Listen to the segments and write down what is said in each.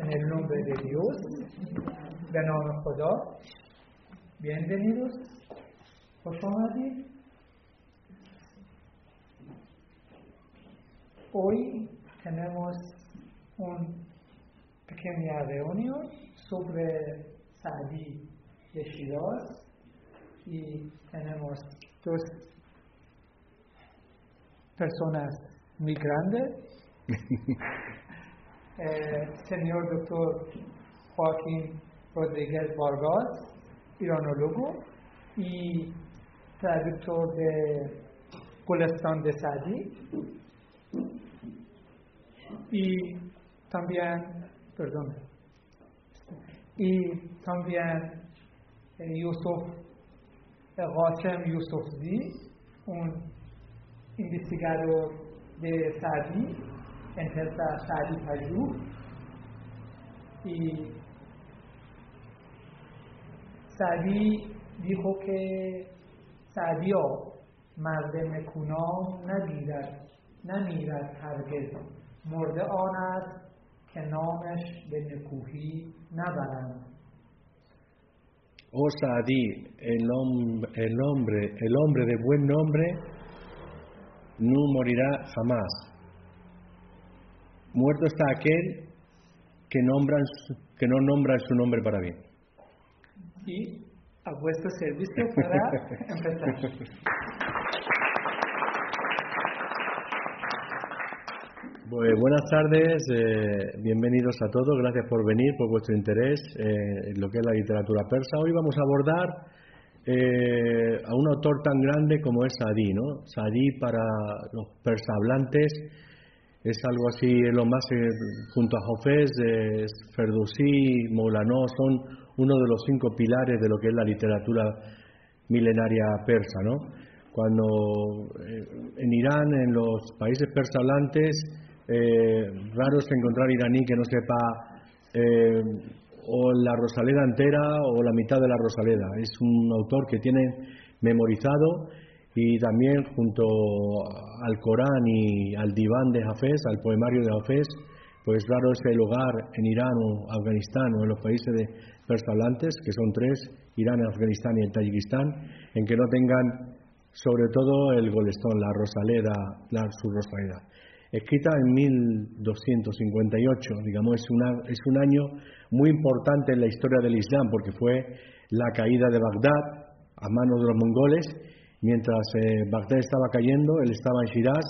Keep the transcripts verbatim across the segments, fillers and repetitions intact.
en el nombre de Dios, به نام خدا. Bienvenidos. خوش آمدید. Hoy tenemos una pequeña reunión sobre Saadi de Shiraz y tenemos dos personas muy grandes. eh, señor doctor Joaquín Rodríguez Vargas, iranólogo y traductor de Golestan de Saadi, y también, perdón, y también eh, Yusuf eh, Qasem Yusufzai, un investigador de Saadi, empresa Saadi Pajou, y Saadi dijo que Saadiya مرد نکونام نگیرد نمیرد هرگز مرده آن است که نامش به نکوهی نبرند. Oh Saadi, el, hom- el hombre, el hombre de buen nombre no morirá jamás. Muerto está aquel que nombran su- que no nombra su nombre para bien. Y a vuestro servicio para empezar. Pues, buenas tardes, eh, bienvenidos a todos, gracias por venir, por vuestro interés eh, en lo que es la literatura persa. Hoy vamos a abordar eh, a un autor tan grande como es Saadi, ¿no? Saadi para los persahablantes es algo así, es lo más, eh, junto a Hafez, eh, Ferdowsi, Maulanó, son uno de los cinco pilares de lo que es la literatura milenaria persa, ¿no? Cuando eh, en Irán, en los países persahablantes, eh, raro es encontrar iraní que no sepa eh, o la Rosaleda entera o la mitad de la Rosaleda. Es un autor que tiene memorizado, y también junto al Corán y al diván de Hafez, al poemario de Hafez, pues raro es el hogar en Irán o Afganistán o en los países de persahablantes, que son tres, Irán, Afganistán y el Tayikistán, en que no tengan sobre todo el Golestan, la Rosaleda, la, su Rosaleda. Escrita en mil doscientos cincuenta y ocho, digamos, es, una, es un año muy importante en la historia del Islam, porque fue la caída de Bagdad a manos de los mongoles. Mientras eh, Bagdad estaba cayendo, él estaba en Shiraz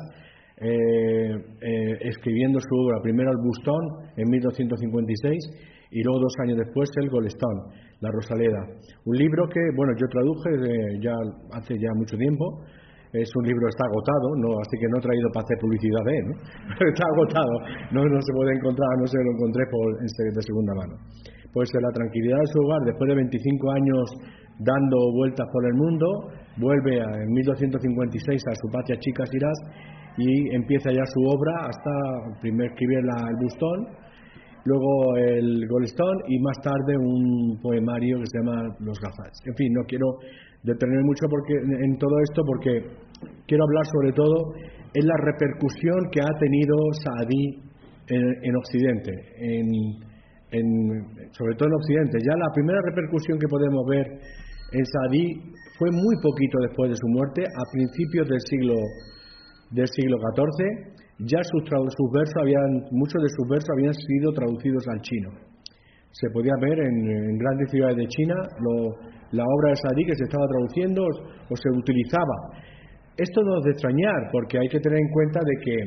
eh, eh, escribiendo su obra, primero el Bustán en mil doscientos cincuenta y seis y luego dos años después el Golestan, la Rosaleda. Un libro que, bueno, yo traduje eh, ya hace ya mucho tiempo. Es un libro, está agotado, no, así que no he traído para hacer publicidad de él, ¿no? Está agotado, no, no se puede encontrar, no se lo encontré por, de segunda mano. Pues en la tranquilidad de su hogar, después de veinticinco años dando vueltas por el mundo, vuelve a, en mil doscientos cincuenta y seis a su patria chica, Shiraz, y empieza ya su obra hasta primero escribir la, el Bustán, luego el Golestan y más tarde un poemario que se llama Los Gafas. En fin, no quiero detener mucho porque en todo esto, porque quiero hablar sobre todo en la repercusión que ha tenido Saadi en, en Occidente, en, en, sobre todo en Occidente. Ya la primera repercusión que podemos ver en Saadi fue muy poquito después de su muerte, a principios del siglo del siglo catorce. Ya sus, sus versos habían, muchos de sus versos habían sido traducidos al chino. Se podía ver en, en grandes ciudades de China lo, la obra de Saadi que se estaba traduciendo o, o se utilizaba. Esto no es de extrañar, porque hay que tener en cuenta de que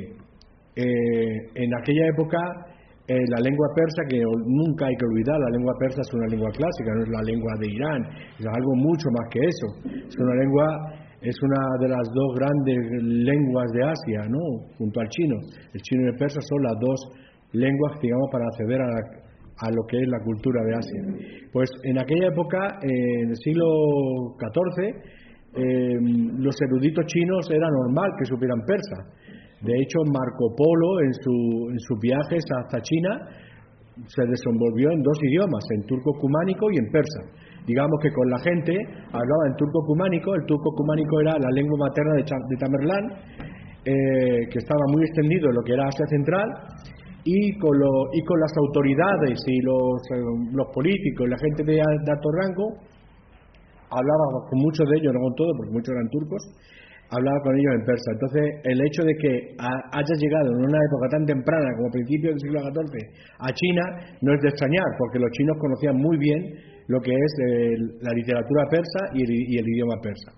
eh, en aquella época eh, la lengua persa, que nunca hay que olvidar, la lengua persa es una lengua clásica, no es la lengua de Irán, es algo mucho más que eso. Es una lengua, es una de las dos grandes lenguas de Asia, ¿no? Junto al chino. El chino y el persa son las dos lenguas, digamos, para acceder a, la, a lo que es la cultura de Asia. Pues en aquella época, eh, en el siglo catorce, eh, los eruditos chinos era normal que supieran persa. De hecho, Marco Polo en, su, en sus viajes hasta China se desenvolvió en dos idiomas, en turco cumánico y en persa. Digamos que con la gente hablaba en turco cumánico. El turco cumánico era la lengua materna de, de Tamerlán, eh, que estaba muy extendido en lo que era Asia Central, y con, lo, y con las autoridades y los, eh, los políticos, la gente de, de alto rango, hablaba con muchos de ellos, no con todos, porque muchos eran turcos, hablaba con ellos en persa. Entonces, el hecho de que haya llegado en una época tan temprana como principios del siglo catorce a China no es de extrañar, porque los chinos conocían muy bien lo que es eh, la literatura persa y el, y el idioma persa.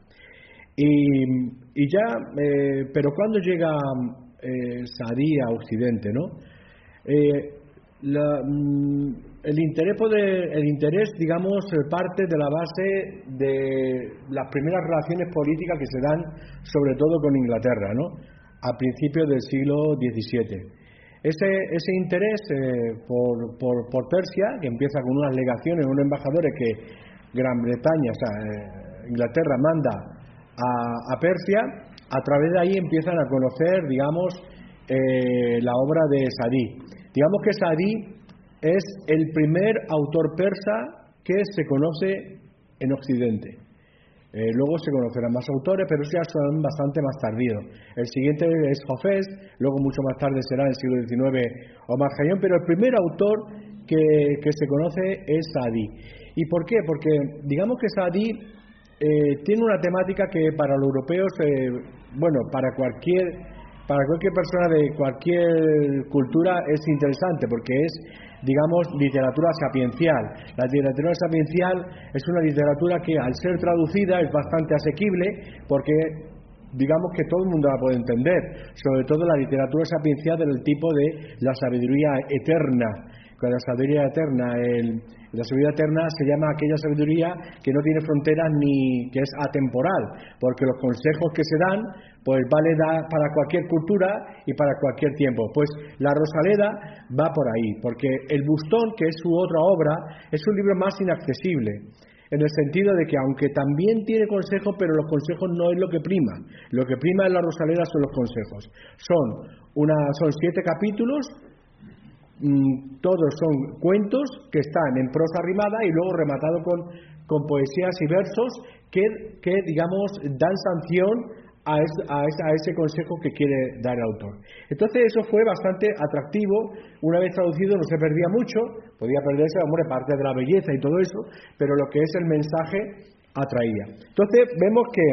Y, y ya, eh, pero cuando llega eh, Saadi a Occidente, ¿no? Eh, la, mm, el interés poder, el interés, digamos, parte de la base de las primeras relaciones políticas que se dan, sobre todo con Inglaterra, ¿no? A principios del siglo diecisiete. Ese, ese interés eh, por, por, por Persia, que empieza con unas legaciones, unos embajadores que Gran Bretaña, o sea, eh, Inglaterra manda a, a Persia, a través de ahí empiezan a conocer, digamos, eh, la obra de Saadi. Digamos que Saadi es el primer autor persa que se conoce en Occidente. Eh, luego se conocerán más autores, pero ya son bastante más tardíos. El siguiente es Hafez, luego mucho más tarde será en el siglo diecinueve Omar Khayyam, pero el primer autor que, que se conoce es Saadi. ¿Y por qué? Porque digamos que Saadi eh, tiene una temática que para los europeos, eh, bueno, para cualquier, para cualquier persona de cualquier cultura es interesante, porque es, digamos, literatura sapiencial. La literatura sapiencial es una literatura que, al ser traducida, es bastante asequible, porque digamos que todo el mundo la puede entender, sobre todo la literatura sapiencial del tipo de la sabiduría eterna. Con la sabiduría eterna, el, la sabiduría eterna se llama aquella sabiduría que no tiene fronteras ni que es atemporal, porque los consejos que se dan pues vale da para cualquier cultura y para cualquier tiempo. Pues la Rosaleda va por ahí, porque el Bustón, que es su otra obra, es un libro más inaccesible, en el sentido de que aunque también tiene consejos, pero los consejos no es lo que prima. Lo que prima en la Rosaleda son los consejos. Son, una, son siete capítulos, mmm, todos son cuentos que están en prosa rimada y luego rematado con, con poesías y versos que, que digamos, dan sanción A, es, a, es, a ese consejo que quiere dar el autor. Entonces eso fue bastante atractivo. Una vez traducido no se perdía mucho, podía perderse, hombre, parte de la belleza y todo eso, pero lo que es el mensaje atraía. Entonces vemos que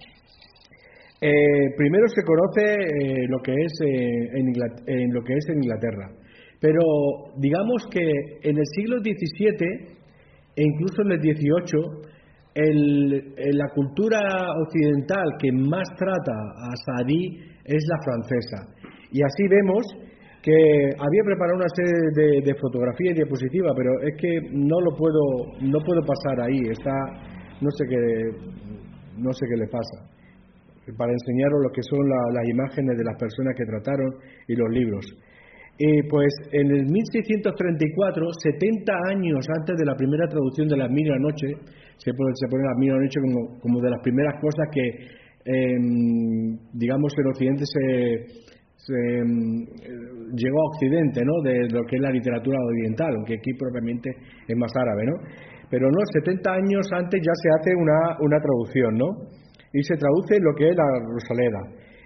eh, primero se conoce eh, lo que es eh, en, Inglaterra, en lo que es en Inglaterra, pero digamos que en el siglo diecisiete e incluso en el dieciocho, El, la cultura occidental que más trata a Saadi es la francesa, y así vemos que había preparado una serie de, de fotografías y diapositivas, pero es que no lo puedo no puedo pasar ahí, está no sé qué no sé qué le pasa para enseñaros lo que son la, las imágenes de las personas que trataron y los libros. Eh, pues en el mil seiscientos treinta y cuatro, setenta años antes de la primera traducción de Las Mil y una Noche, se pone, se pone Las Mil y una Noche como, como de las primeras cosas que, eh, digamos, en Occidente se, se eh, llegó a Occidente, ¿no? De lo que es la literatura oriental, aunque aquí propiamente es más árabe, ¿no? Pero no, setenta años antes ya se hace una, una traducción, ¿no? Y se traduce lo que es la Rosaleda.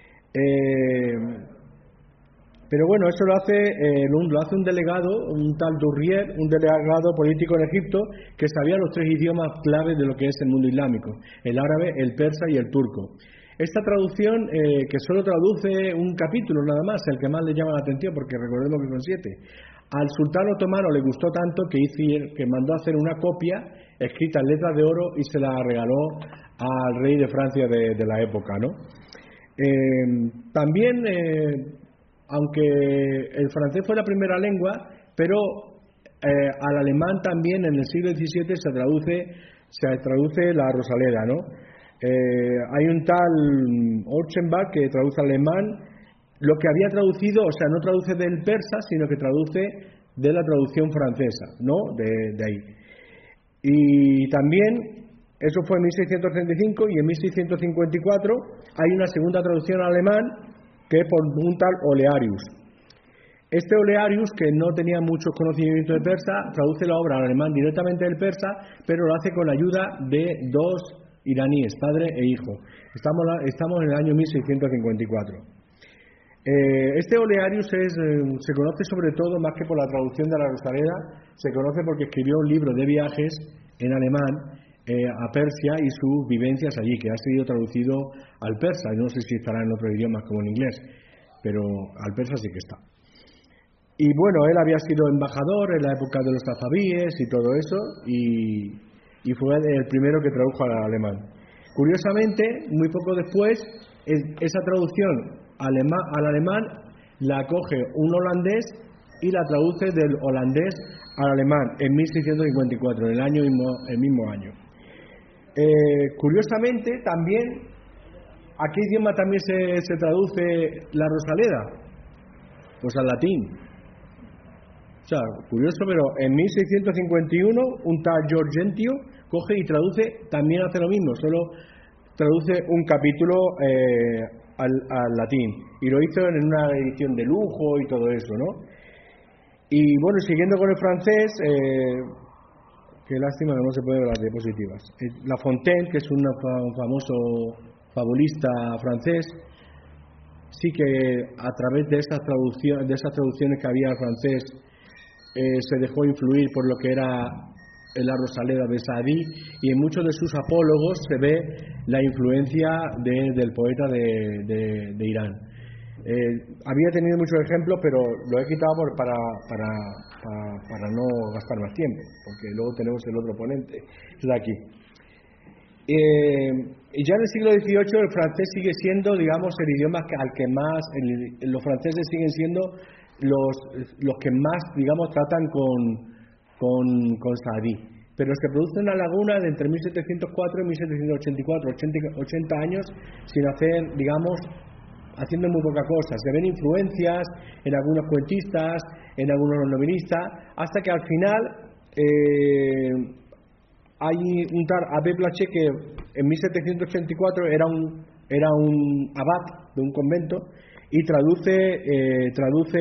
Eh, Pero bueno, eso lo hace, eh, lo hace un delegado, un tal Durrier, un delegado político en Egipto, que sabía los tres idiomas claves de lo que es el mundo islámico: el árabe, el persa y el turco. Esta traducción, eh, que solo traduce un capítulo nada más, el que más le llama la atención, porque recordemos que son siete, al sultán otomano le gustó tanto que, hizo, que mandó a hacer una copia escrita en letras de oro y se la regaló al rey de Francia de, de la época, ¿no? Eh, también... Eh, aunque el francés fue la primera lengua, pero eh, al alemán también en el siglo diecisiete se traduce, se traduce la Rosaleda, ¿no? Eh, hay un tal Orchenbach que traduce al alemán lo que había traducido, o sea, no traduce del persa, sino que traduce de la traducción francesa, ¿no? De, de ahí. Y también, eso fue en mil seiscientos treinta y cinco, y en mil seiscientos cincuenta y cuatro hay una segunda traducción al alemán, que es por un tal Olearius. Este Olearius, que no tenía muchos conocimientos de persa, traduce la obra al alemán directamente del persa, pero lo hace con la ayuda de dos iraníes, padre e hijo. Estamos, estamos en el año mil seiscientos cincuenta y cuatro. Eh, este Olearius es, eh, se conoce sobre todo, más que por la traducción de la Rosaleda, se conoce porque escribió un libro de viajes en alemán eh, a Persia y sus vivencias allí, que ha sido traducido al persa. No sé si estará en otros idiomas como en inglés, pero al persa sí que está. Y bueno, él había sido embajador en la época de los safabíes y todo eso, y, y fue el primero que tradujo al alemán. Curiosamente, muy poco después, esa traducción alema, al alemán la coge un holandés y la traduce del holandés al alemán en mil seiscientos cincuenta y cuatro, en el, año mismo, el mismo año. Eh, curiosamente, también, ¿a qué idioma también se, se traduce la Rosaleda? Pues al latín. O sea, curioso, pero en mil seiscientos cincuenta y uno un tal George Gentio coge y traduce, también hace lo mismo, solo traduce un capítulo eh, al, al latín, y lo hizo en una edición de lujo y todo eso, ¿no? Y bueno, siguiendo con el francés, eh, qué lástima que no se puede ver las diapositivas. La Fontaine, que es un famoso fabulista francés, sí que a través de esas traducciones, de esas traducciones que había al francés, eh, se dejó influir por lo que era la Rosaleda de Saadí, y en muchos de sus apólogos se ve la influencia de, del poeta de, de, de Irán. Eh, había tenido muchos ejemplos, pero lo he quitado por, para, para, para, para no gastar más tiempo, porque luego tenemos el otro ponente, es de aquí. Eh, y ya en el siglo dieciocho el francés sigue siendo, digamos, el idioma que, al que más, el, los franceses siguen siendo los, los que más, digamos, tratan con, con, con Saadí. Pero se produce una laguna de entre mil setecientos cuatro y mil setecientos ochenta y cuatro, ochenta años sin hacer, digamos, haciendo muy poca cosa. Se ven influencias en algunos cuentistas, en algunos novelistas, hasta que al final eh, hay un tal Abbé Blaché que en mil setecientos ochenta y cuatro era un, era un abad de un convento y traduce, eh, traduce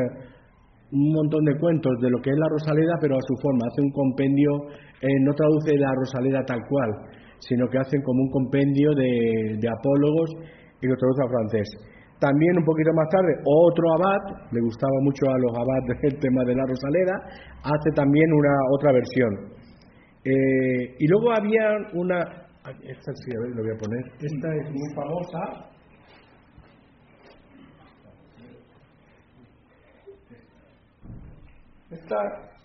un montón de cuentos de lo que es la Rosaleda, pero a su forma. Hace un compendio, eh, no traduce la Rosaleda tal cual, sino que hacen como un compendio de, de apólogos y lo traduce al francés. También un poquito más tarde, otro abad, le gustaba mucho a los abades el tema de la Rosaleda, hace también una otra versión. Eh, y luego había una, esta sí, a ver, lo voy a poner, esta es muy famosa. Esta,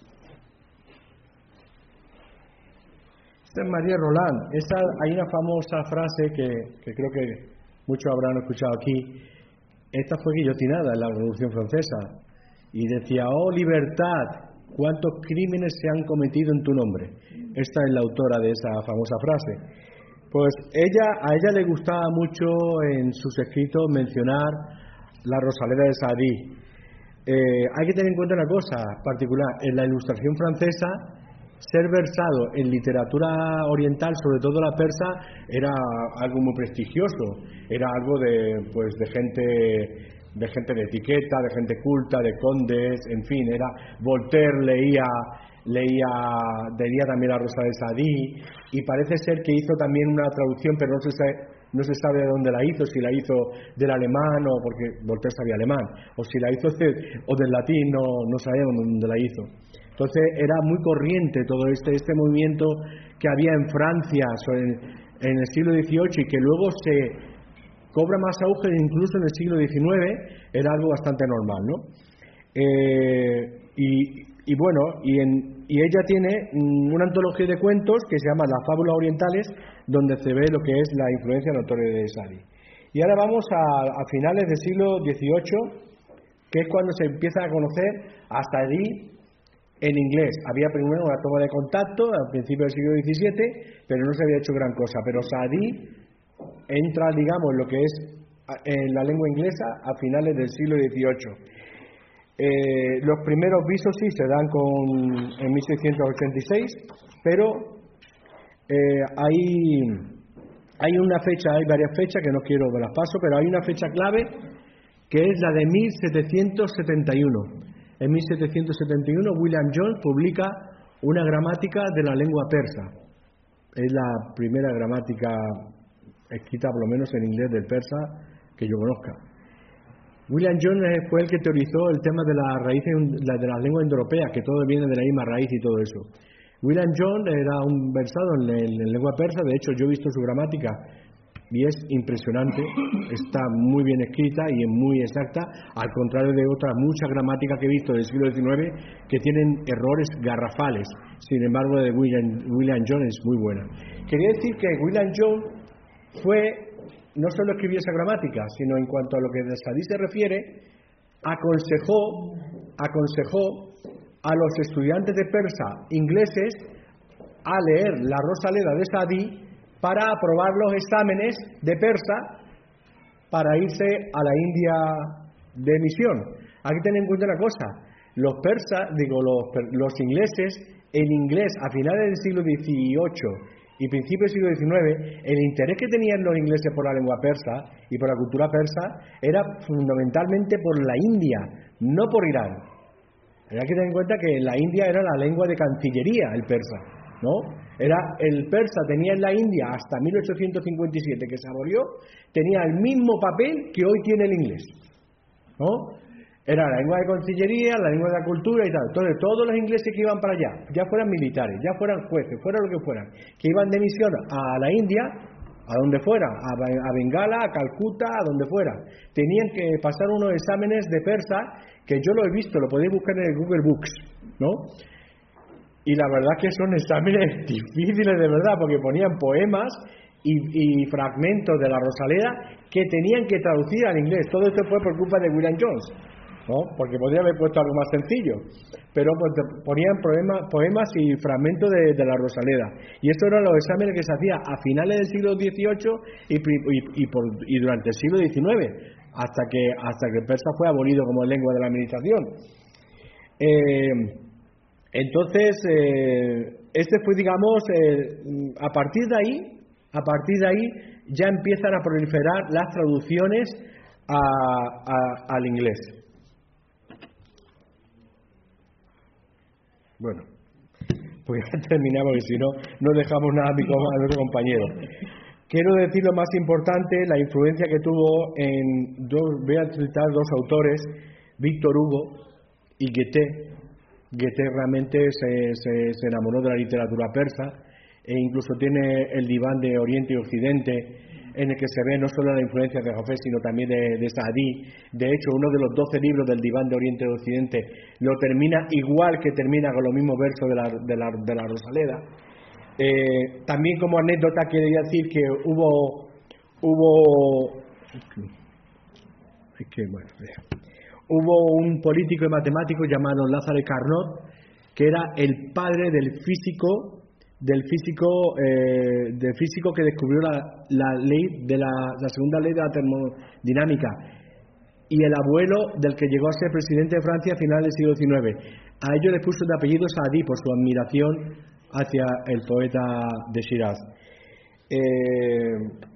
esta es María Roland. Esta, hay una famosa frase que, que creo que muchos habrán escuchado aquí. Esta fue guillotinada en la Revolución Francesa y decía: oh libertad, cuántos crímenes se han cometido en tu nombre. Esta es la autora de esa famosa frase. Pues ella, a ella le gustaba mucho en sus escritos mencionar la Rosaleda de Saadí. Eh, hay que tener en cuenta una cosa particular: en la Ilustración francesa, ser versado en literatura oriental, sobre todo la persa, era algo muy prestigioso, era algo de, pues, de gente, de gente de etiqueta, de gente culta, de condes, en fin, era Voltaire leía, leía, leía también la Rosa de Saadí, y parece ser que hizo también una traducción, pero no se sabe, no se sabe de dónde la hizo, si la hizo del alemán, o porque Voltaire sabía alemán, o si la hizo de, o del latín, no, no sabemos dónde la hizo. Entonces era muy corriente todo este, este movimiento que había en Francia en, en el siglo dieciocho y que luego se cobra más auge incluso en el siglo diecinueve, era algo bastante normal, ¿no? Eh, y, y bueno, y, en, y ella tiene una antología de cuentos que se llama Las Fábulas Orientales, donde se ve lo que es la influencia notoria de Saadí. Y ahora vamos a, a finales del siglo dieciocho, que es cuando se empieza a conocer a Saadí en inglés. Había primero una toma de contacto al principio del siglo diecisiete, pero no se había hecho gran cosa. Pero Saadí entra, digamos, en lo que es en la lengua inglesa a finales del siglo dieciocho. Eh, los primeros visos sí se dan con, en mil seiscientos ochenta y seis, pero eh, hay, hay una fecha, hay varias fechas que no quiero me las paso, pero hay una fecha clave que es la de mil setecientos setenta y uno. En mil setecientos setenta y uno William Jones publica una gramática de la lengua persa. Es la primera gramática escrita, por lo menos en inglés, del persa que yo conozca. William Jones fue el que teorizó el tema de las raíces de las lenguas indoeuropeas, que todo viene de la misma raíz y todo eso. William Jones era un versado en, en, en lengua persa. De hecho, yo he visto su gramática y es impresionante, está muy bien escrita y es muy exacta, al contrario de otras muchas gramáticas que he visto del siglo diecinueve que tienen errores garrafales. Sin embargo, la de William, William Jones es muy buena. Quería decir que William Jones fue, no solo escribió esa gramática, sino en cuanto a lo que de Sadí se refiere, aconsejó, aconsejó a los estudiantes de persa ingleses a leer la Rosaleda de Sadí para aprobar los exámenes de persa para irse a la India de misión. Hay que tener en cuenta una cosa: los persas, digo, los, los ingleses, el inglés a finales del siglo dieciocho y principios del siglo diecinueve, el interés que tenían los ingleses por la lengua persa y por la cultura persa era fundamentalmente por la India, no por Irán. Hay que tener en cuenta que la India era la lengua de cancillería, el persa, ¿no? Era el persa tenía en la India hasta mil ochocientos cincuenta y siete, que se abolió, tenía el mismo papel que hoy tiene el inglés, ¿no? Era la lengua de cancillería, la lengua de la cultura y tal. Entonces, todos los ingleses que iban para allá, ya fueran militares, ya fueran jueces, fuera lo que fueran, que iban de misión a la India, a donde fuera, a, a Bengala, a Calcuta, a donde fuera, tenían que pasar unos exámenes de persa, que yo lo he visto, lo podéis buscar en el Google Books, ¿no? Y la verdad que son exámenes difíciles de verdad, porque ponían poemas y, y fragmentos de la Rosaleda que tenían que traducir al inglés. Todo esto fue por culpa de William Jones, ¿no? Porque podría haber puesto algo más sencillo, pero pues, ponían poemas, poemas y fragmentos de, de la Rosaleda. Y estos eran los exámenes que se hacían a finales del siglo dieciocho y, y, y, por, y durante el siglo diecinueve, hasta que, hasta que el persa fue abolido como lengua de la administración. Eh, entonces, eh, este fue, digamos, eh, a partir de ahí, a partir de ahí ya empiezan a proliferar las traducciones a, a, al inglés. Bueno, pues ya terminamos, porque si no, no dejamos nada a, mi, a nuestro compañero. Quiero decir lo más importante, la influencia que tuvo en, dos, voy a citar dos autores, Víctor Hugo y Goethe. Goethe realmente se, se, se enamoró de la literatura persa e incluso tiene el diván de Oriente y Occidente, en el que se ve no solo la influencia de Jafé, sino también de, de Saadí. De hecho, uno de los doce libros del diván de Oriente y Occidente lo termina igual que termina con los mismos versos de la, de la, de la Rosaleda. Eh, también como anécdota quería decir que hubo hubo es que bueno hubo un político y matemático llamado Lázaro Carnot, que era el padre del físico del físico eh, del físico que descubrió la, la ley de la, la segunda ley de la termodinámica, y el abuelo del que llegó a ser presidente de Francia a finales del siglo diecinueve. A ellos les puso de apellido Saadí por su admiración hacia el poeta de Shiraz. Eh,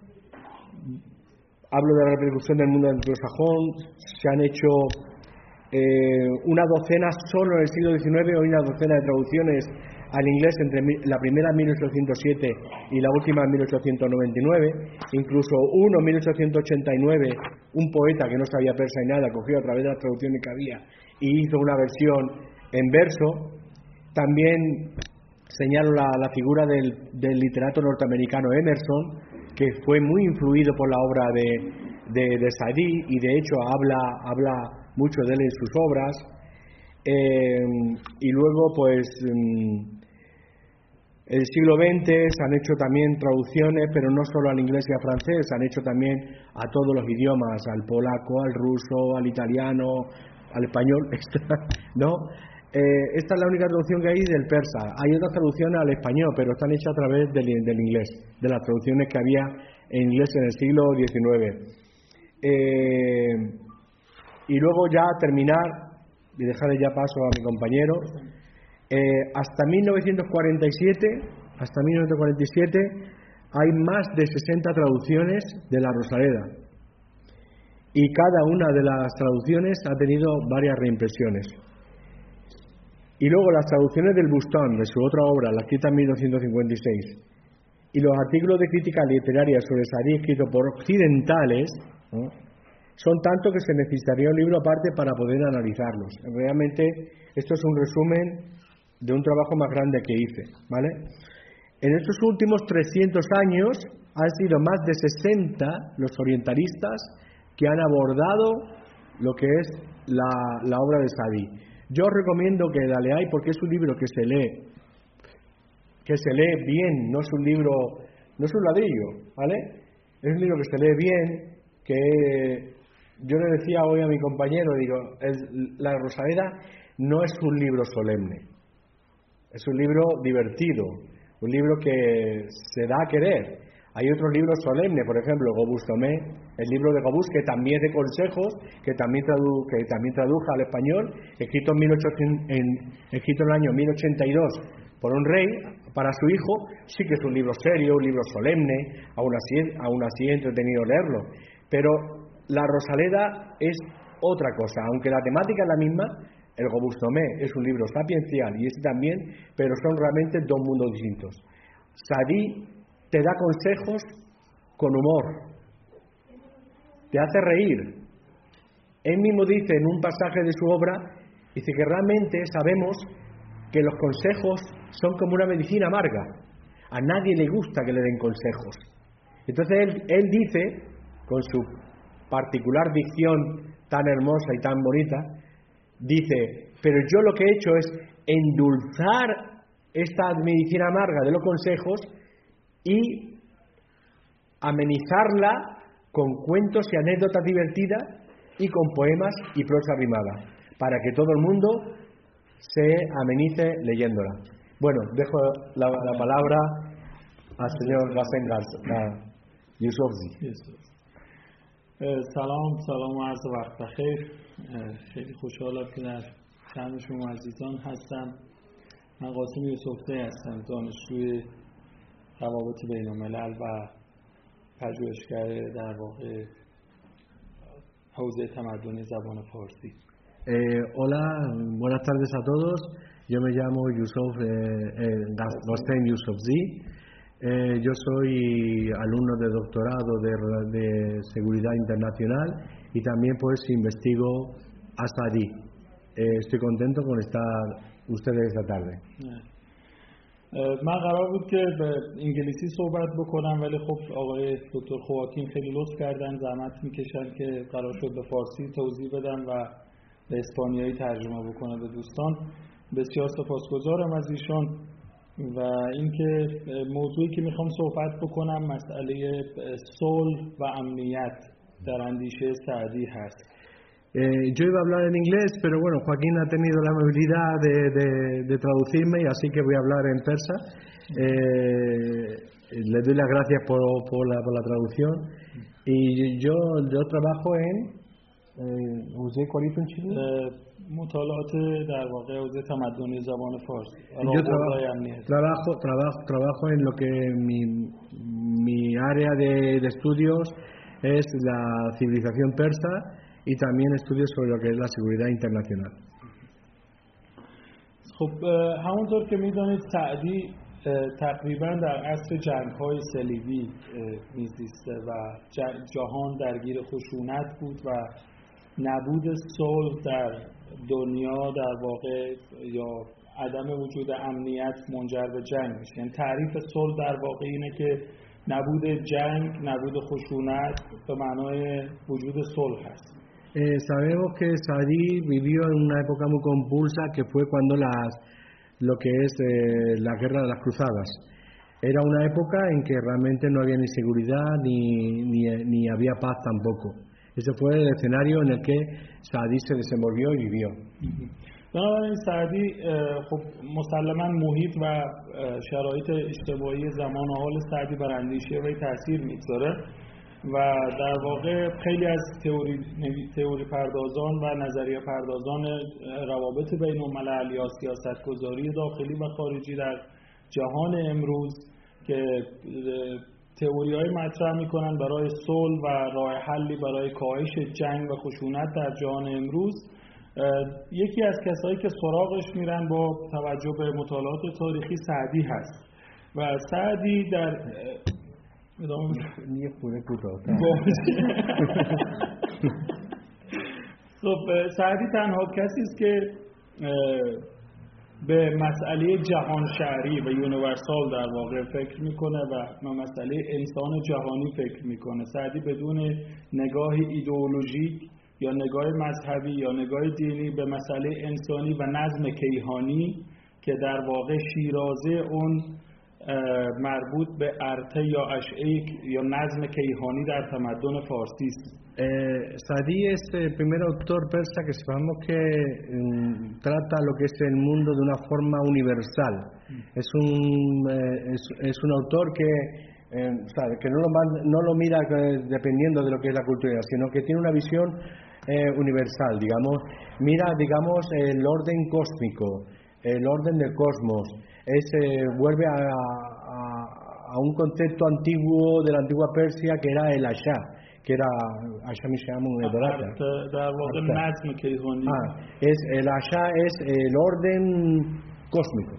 hablo de la repercusión del mundo anglosajón. Se han hecho eh, una docena solo en el siglo diecinueve, o una docena de traducciones al inglés, entre la primera en mil ochocientos siete y la última en mil ochocientos noventa y nueve. Incluso uno en mil ochocientos ochenta y nueve, un poeta que no sabía persa y nada, cogió a través de las traducciones que había y hizo una versión en verso. También señalo la, la figura del, del literato norteamericano Emerson, que fue muy influido por la obra de, de, de Saadí, y de hecho habla, habla mucho de él en sus obras. Eh, y luego, pues, en el siglo veinte se han hecho también traducciones, pero no solo al inglés y al francés, se han hecho también a todos los idiomas, al polaco, al ruso, al italiano, al español, ¿no? Eh, esta es la única traducción que hay del persa. Hay otras traducciones al español, pero están hechas a través del, del inglés, de las traducciones que había en inglés en el siglo diecinueve. Eh, y luego ya terminar, y dejarle ya paso a mi compañero, eh, hasta mil novecientos cuarenta y siete, hasta mil novecientos cuarenta y siete hay más de sesenta traducciones de la Rosaleda, y cada una de las traducciones ha tenido varias reimpresiones. Y luego las traducciones del Bustán, de su otra obra, la escrita en mil novecientos cincuenta y seis, y los artículos de crítica literaria sobre Saadí escritos por occidentales, ¿no?, son tantos que se necesitaría un libro aparte para poder analizarlos. Realmente esto es un resumen de un trabajo más grande que hice, ¿vale? En estos últimos trescientos años han sido más de sesenta los orientalistas que han abordado lo que es la, la obra de Saadi. Yo os recomiendo que la leáis porque es un libro que se lee, que se lee bien, no es un libro, no es un ladrillo, ¿vale? Es un libro que se lee bien, que yo le decía hoy a mi compañero, digo, es, la Rosaleda no es un libro solemne, es un libro divertido, un libro que se da a querer. Hay otros libros solemnes, por ejemplo, Gobus Tomé, el libro de Gobus, que también es de consejos, que también, tradu que también tradujo al español, escrito en, mil ochocientos, en, escrito en el año mil ochenta y dos por un rey, para su hijo. Sí que es un libro serio, un libro solemne, aún así, aún así es entretenido leerlo. Pero la Rosaleda es otra cosa, aunque la temática es la misma. El Gobus Tomé es un libro sapiencial y este también, pero son realmente dos mundos distintos. Saadi te da consejos con humor, te hace reír. Él mismo dice en un pasaje de su obra, dice que realmente sabemos que los consejos son como una medicina amarga. A nadie le gusta que le den consejos. Entonces él, él dice, con su particular dicción tan hermosa y tan bonita, dice, pero yo lo que he hecho es endulzar esta medicina amarga de los consejos y amenizarla con cuentos y anécdotas divertidas y con poemas y prosa rimada, para que todo el mundo se amenice leyéndola. Bueno, dejo la, la palabra al señor Basen Yusufzی. سلام سلام و عرض وقت بخیر. خیلی خوشحالم که در شأن شما عزیزان هستم. من قاسم یوسفزی هستم، دانشجوی روابط بین الملل و پژوهشگر در واقع حوزه تمدن زبان فارسی. Eh, hola, buenas tardes a todos. Yo me llamo Yusuf eh, eh, Basen Yusufzí. Eh, yo soy alumno de doctorado de, de seguridad internacional y también pues investigo a Saadi. Eh, estoy contento con estar ustedes esta tarde. من قرار بود که به انگلیسی صحبت بکنم، ولی خب آقای دکتر خواکین خیلی لطف کردن، زحمت میکشن که قرار شد به فارسی توضیح بدم و به اسپانیایی ترجمه بکنه به دوستان. بسیار سپاسگزارم از ایشان. و اینکه موضوعی که میخوام صحبت بکنم مسئله صلح و امنیت در اندیشه سعدی هست. Eh, yo iba a hablar en inglés, pero bueno, Joaquín ha tenido la amabilidad de, de, de traducirme y así que voy a hablar en persa. Eh, le doy las gracias por, por, la, por la traducción. Y yo, yo trabajo en... حوزه کاریتون چی بود؟ مطالعات در واقع حوزه تمدن زبان فارسی. Yo trabajo, trabajo, trabajo, trabajo en lo que mi, mi área de, de estudios es la civilización persa y también estudios sobre lo que es la seguridad internacional. خب همونطور که میدانید سعدی تقریبا در عصر جنگ‌های صلیبی میزیسته و جهان درگیر خشونت بود و نبود صلح در دنیا در واقع یا عدم وجود امنیت منجر به جنگ میشه. یعنی تعریف صلح در واقع اینه که نبود جنگ، نبود خشونت به معنای وجود صلح هست. Eh, sabemos que Saadi vivió en una época muy convulsa que fue cuando las lo que es eh, la guerra de las cruzadas. Era una época en que realmente no había ni seguridad ni, ni, ni había paz tampoco. Ese fue el escenario en el que Saadi se desenvolvió y vivió. بنابراین سعدی خب مسلما محیط و شرایط اجتماعی زمان و حال سعدی بر اندیشه وی تاثیر میگذاره و در واقع خیلی از تئوری تئوری پردازان و نظریه پردازان روابط بین الملل یا سیاستگذاری داخلی و خارجی در جهان امروز که تئوری‌های مطرح می‌کنن برای صلح و راه حلی برای کاهش جنگ و خشونت در جهان امروز، یکی از کسایی که سراغش میرن با توجه به مطالعات تاریخی سعدی هست و سعدی در یه خونه کوتاه خب سعدی تنها کسی است که به مسئله جهان شهری و یونیورسال در واقع فکر میکنه و مسئله انسان جهانی فکر میکنه. سعدی بدون نگاه ایدئولوژیک یا نگاه مذهبی یا نگاه دینی به مسئله انسانی و نظم کیهانی که در واقع شیرازه اون مربوط به ارته یا اشعه یا نظم کیهانی در تمدن فارسی است. Eh, Sadí es el primer autor persa que sabemos que um, trata lo que es el mundo de una forma universal. Mm. Es un eh, es, es un autor que eh, sabe, que no lo no lo mira dependiendo de lo que es la cultura, sino que tiene una visión eh, universal, digamos, mira digamos el orden cósmico, el orden del cosmos, es eh, vuelve a, a a un concepto antiguo de la antigua Persia que era el Asha, que era Asha Mishamun Edorata. Ah, es el Asha es el orden cósmico.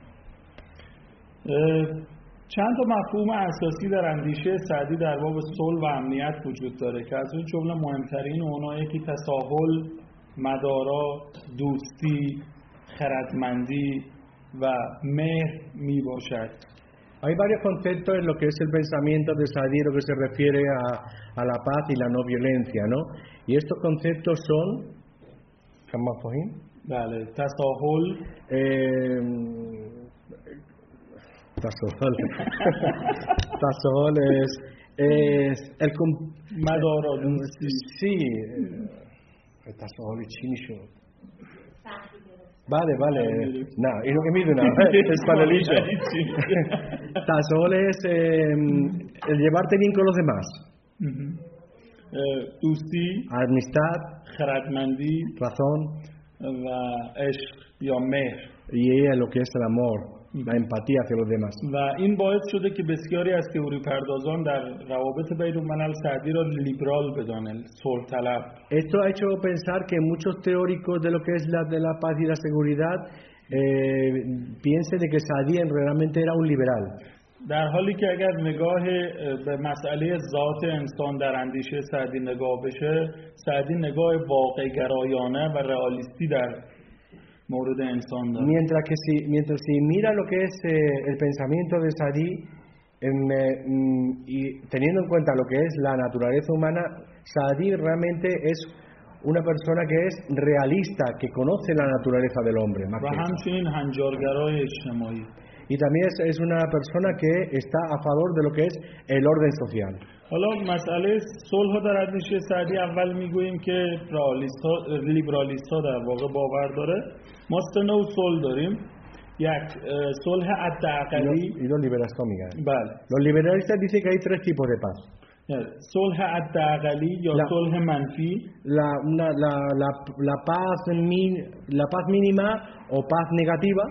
چند تا مفهوم اساسی در اندیشه سعدی در باب صلح و امنیت وجود داره که از اون جمله مهمترین اونایی که تساهل، مدارا، دوستی، خردمندی و مهر می باشد. Hay varios conceptos en lo que es el pensamiento de Sadí, lo que se refiere a, a la paz y la no violencia, ¿no? Y estos conceptos son, ¿cómo fue? Vale, tasahul, eh, tasahul, tasahul es, es el madoro, sí, el tasahul es chinisho. Vale, vale. No, y no que mide una es panelillo. Tasol es eh, el llevarte bien con los demás. Dosti, amistad, خردمندی, razón و عشق یا مهر. Y lo que es el amor, la empatía hacia los demás. و این باعث شده که بسیاری از تئوری پردازان در روابط بین الملل سعدی را لیبرال بدانند، صلح طلب. Esto ha hecho pensar que muchos teóricos de lo que es la de la paz y la seguridad eh, piensen de que Saadi realmente era un liberal. در حالی که اگر نگاه به مسئله ذات انسان در اندیشه سعدی نگاه بشه، سعدی نگاه واقع گرایانه و رئالیستی در مورد انسان داره. Mientras que si mientras si mira lo que es eh, el pensamiento de Saadi en, eh, y teniendo en cuenta lo que es la naturaleza humana, Saadi realmente es una persona que es realista, que conoce la naturaleza del hombre más و همچنین هنجارگرای اجتماعی. Y también es, es una persona que está a favor de lo que es el orden social. حالا مسئله صلح در اندیشه سعدی اول میگوییم که رئالیست‌ها لیبرالیست‌ها در واقع باور داره. ما سه نوع صلح داریم. یک صلح حداقلی. Y los liberalistas miran. بله. Los liberalistas dicen que hay tres tipos de paz. صلح حداقلی یا صلح منفی. La una, la la la paz min, la paz mínima o paz negativa.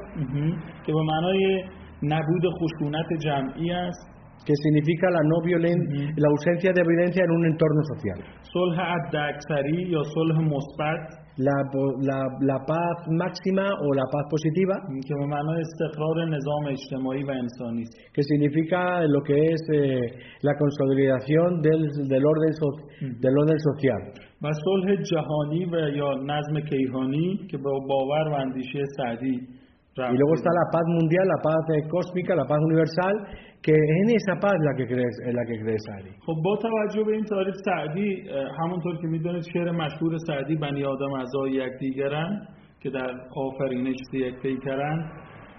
که به معنای نبود خشونت جمعی است. Que significa la no violencia, uh-huh. la ausencia de violencia en un entorno social. صلح حداکثری یا صلح مثبت. La, la, la paz máxima o la paz positiva. که به معنای استقرار نظام اجتماعی و انسانی است. Que significa lo que es eh, la consolidación del del orden so, uh-huh. del orden social. و صلح جهانی و یا نظم کیهانی که با باور و اندیشه سعدی. Y luego está la paz mundial, la paz cósmica, la paz universal, que en esa paz la que cree, en la que cree Saadi. خب با توجه به این تعریف سعدی همونطور که میدونید شعر مشهور سعدی بنی آدم اعضای یکدیگرند که در آفرینش یک پیکرند،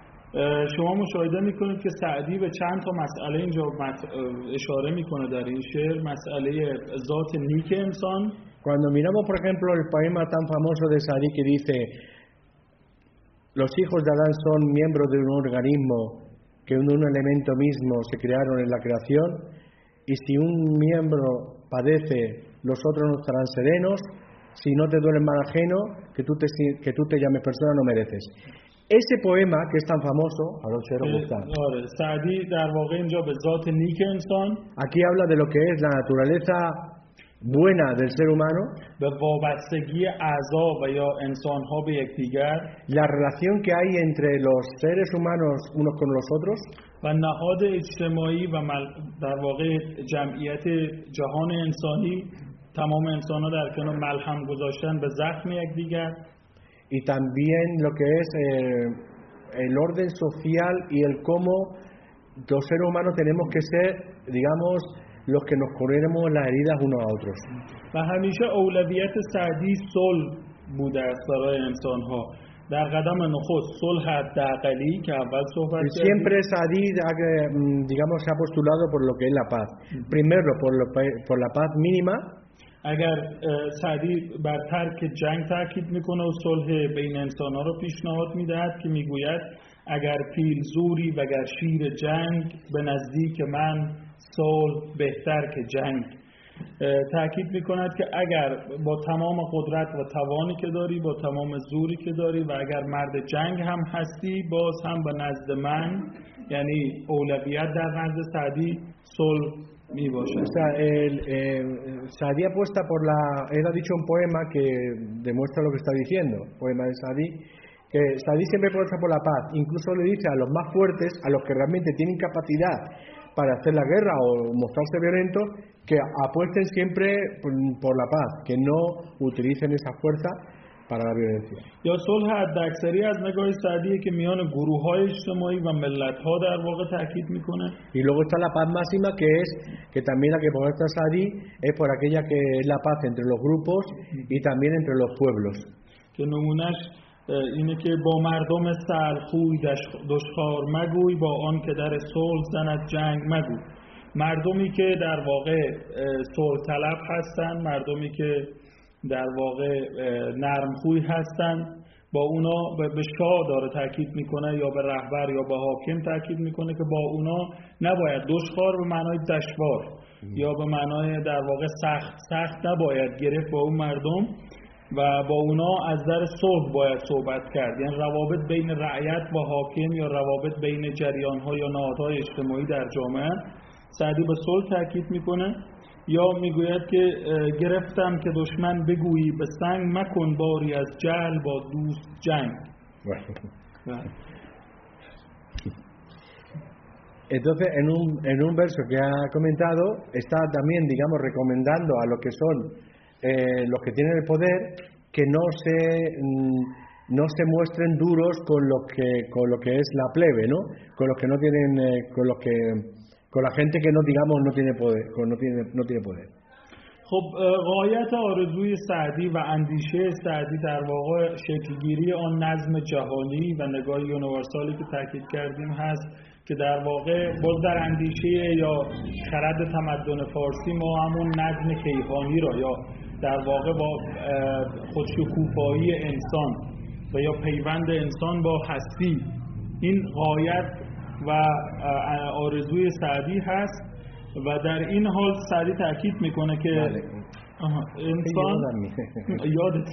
شما مشاهده میکنید که سعدی به چند تا مسئله اینجا اشاره میکنه در این شعر. مسئله ذات نیک انسان. Cuando miramos por ejemplo el poema tan famoso de Saadi que dice los hijos de Adán son miembros de un organismo que en un elemento mismo se crearon en la creación, y si un miembro padece, los otros no estarán serenos. Si no te duele el mal ajeno, que tú te, que tú te llames persona no mereces. Ese poema que es tan famoso, a los cheros gustan. Aquí habla de lo que es la naturaleza buena del ser humano, la relación que hay entre los seres humanos unos con los otros, و نهاد اجتماعی و در واقع جمعیت جهان انسانی تمام انسان‌ها در کنار ملهم گذاشتن به زخم یکدیگر. Y también lo que es eh, el orden social y el cómo los seres humanos tenemos que ser, digamos, los que nos curemos las heridas unos a otros. و همیشه اولویت سعدی صلح بوده است برای انسان‌ها. در قدم نخست صلح حداقلی که اول صحبت کردیم. Siempre Saadi, digamos, se ha postulado por lo que es la paz. Primero por, lo, por la paz mínima. اگر سعدی بر ترک جنگ تاکید میکنه و صلح بین انسان‌ها رو پیشنهاد میدهد که میگوید اگر پیل زوری وگر شیر جنگ به نزدیک من صلح بهتر که جنگ. تاکید میکند که اگر با تمام قدرت و توانی که داری، با تمام زوری که داری و اگر مرد جنگ هم هستی، باز هم به نزد من، یعنی اولویت در نزد سعدی صلح می باشه. O sea, el, eh, Saadi apuesta por la, él ha dicho un poema que demuestra lo que está diciendo, poema de Saadi, que Saadi siempre apuesta por la paz, incluso le dice a los más fuertes, a los que realmente tienen capacidad para hacer la guerra o mostrarse violentos, que apuesten siempre por la paz, que no utilicen esa fuerza para la violencia. یا صلح حداکثری از نگاه سعدی که میان گروه‌های اجتماعی و ملت‌ها در واقع تاکید میکنه. Y luego está la paz máxima, que es que también la que muestra Saadi es por aquella que es la paz entre los grupos y también entre los pueblos. که نمونهش اینه که با مردم سرخوی دشخوار مگوی، با آن که در صلح زند جنگ مگو. مردمی که در واقع صلح طلب هستن، مردمی که در واقع نرمخوی هستن، با اونا به شاه داره تاکید میکنه یا به رهبر یا به حاکم تاکید میکنه که با اونا نباید دشخوار به معنای دشوار یا به معنای در واقع سخت سخت نباید گرفت با اون مردم و با اونا از در صلح باید صحبت کرد. یعنی روابط بین رعیت و حاکم یا روابط بین جریان‌ها یا نهادهای اجتماعی در جامعه سعدی به صلح تاکید میکنه. یا میگوید که گرفتم که دشمن بگویی به سنگ مکن باری از جهل با دوست جنگ. Entonces, en un, en un verso que ha comentado, está también, digamos, recomendando a los que son eh, los que tienen el poder que no se no se muestren duros con lo que con lo que es la plebe, ¿no? Con los que no tienen, eh, con los que con la gente que no, digamos, no tiene poder, no tiene no tiene poder. خب غایت آرزوی سعدی و اندیشه سعدی در واقع شکلگیری آن نظم جهانی و نگاه یونیورسالی که تاکید کردیم هست که در واقع باز در اندیشه یا خرد تمدن فارسی ما همون نظم کیهانی را یا در واقع با خودشکوفایی انسان و یا پیوند انسان با هستی، این غایت و آرزوی سعدی هست و در این حال سعدی تاکید میکنه که انسان یادت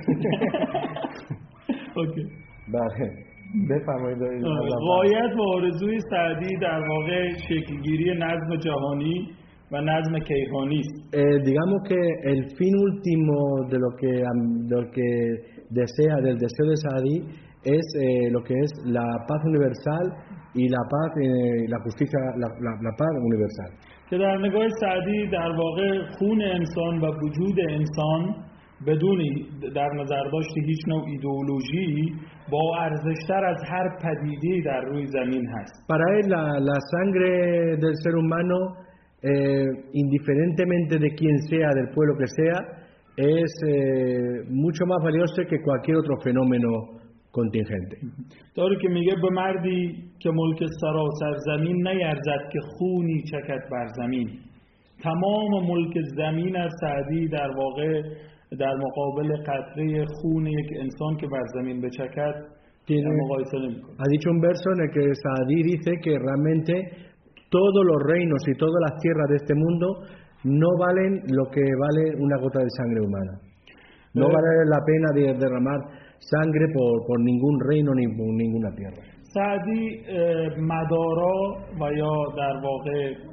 اوکی بله بفرمایید. غایت و آرزوی سعدی در واقع شکلگیری نظم جهانی و نظم کیهانی است. Digamos que el fin último de lo que de lo que desea del deseo de Saadi es eh, lo que es la paz universal y la paz eh, la justicia la, la, la paz universal. که در نگاه سعدی در واقع خون انسان و وجود انسان بدون در نظر داشت هیچ نوع ایدئولوژی با ارزشتر از هر پدیده‌ای در روی زمین هست. Para él la, la sangre del ser humano eh, indiferentemente de quién sea, del pueblo que sea, es eh, mucho más valioso que cualquier otro fenómeno contingente. داری که میگه به مردی که ملک سراسر زمین نیرزد که خونی چکد بر زمین. تمام ملک زمین از سعدی در واقع در مقابل قطره خون یک انسان که بر زمین بچکد مقایسه نمی‌کنه. Ha dicho un verso en el que Saadi dice que realmente todos los reinos y todas las tierras de este mundo no valen lo que vale una gota de sangre humana. No eh, vale la pena de derramar sangre por, por ningún reino ni por ninguna tierra. سعدی مدارا و یا در واقع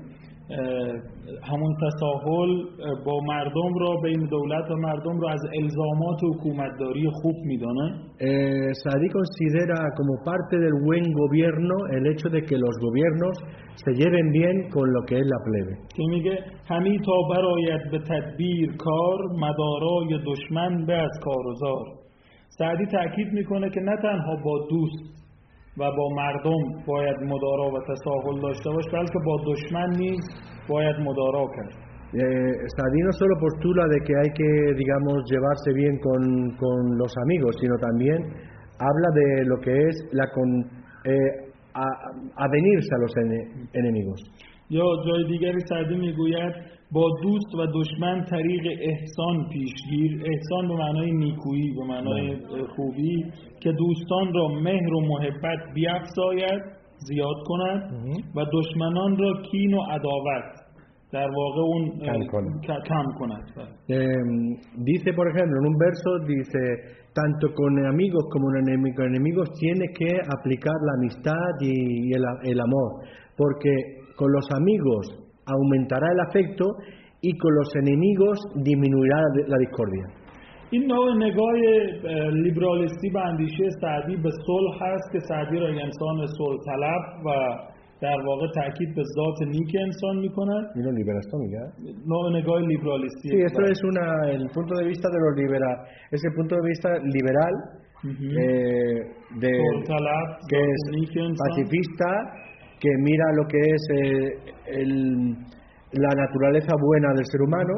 همون تساهل با مردم را بین دولت و مردم را از الزامات حکومتداری خوب میدانه. eh, Saadi considera como parte del buen gobierno el hecho de que los gobiernos se lleven bien con lo que es la plebe. که میگه همی تا برآید به تدبیر کار مدارای دشمن به از کارزار. سعدی تاکید میکنه که نه تنها با دوست و با مردم باید مدارا و تساهل داشته باش، بلکه با دشمن نیز باید مدارا کرد. Eh, Saadi no solo postula de que hay que, digamos, llevarse bien con, con los amigos, sino también habla de lo que es la con, eh, a, avenirse a los ene, enemigos. یا جای دیگری سعدی میگوید با دوست و دشمن طریق احسان پیشگیر. احسان به معنای نیکویی، به معنای خوبی، که دوستان را مهر و محبت بیفزاید، زیاد کند و دشمنان را کین و عداوت در واقع اون کم کند. eh, dice por ejemplo en un verso, dice tanto con amigos como con enemigos tienes que aplicar la amistad y el, el amor, porque con los amigos aumentará el afecto y con los enemigos disminuirá la discordia. این نوع نگاه لیبرالیستی به اندیشه سعدی به صلح هست که سعدی را انسان صلح طلب و در واقع تاکید به ذات نیک انسان می‌کند. ¿No liberalismo mira? نوع نگاه لیبرالیستی. Sí, esto es una el punto de vista de los liberal, es el punto de vista liberal uh-huh. eh, de طلب، que es pacifista, que mira lo que es eh, el, la naturaleza buena del ser humano,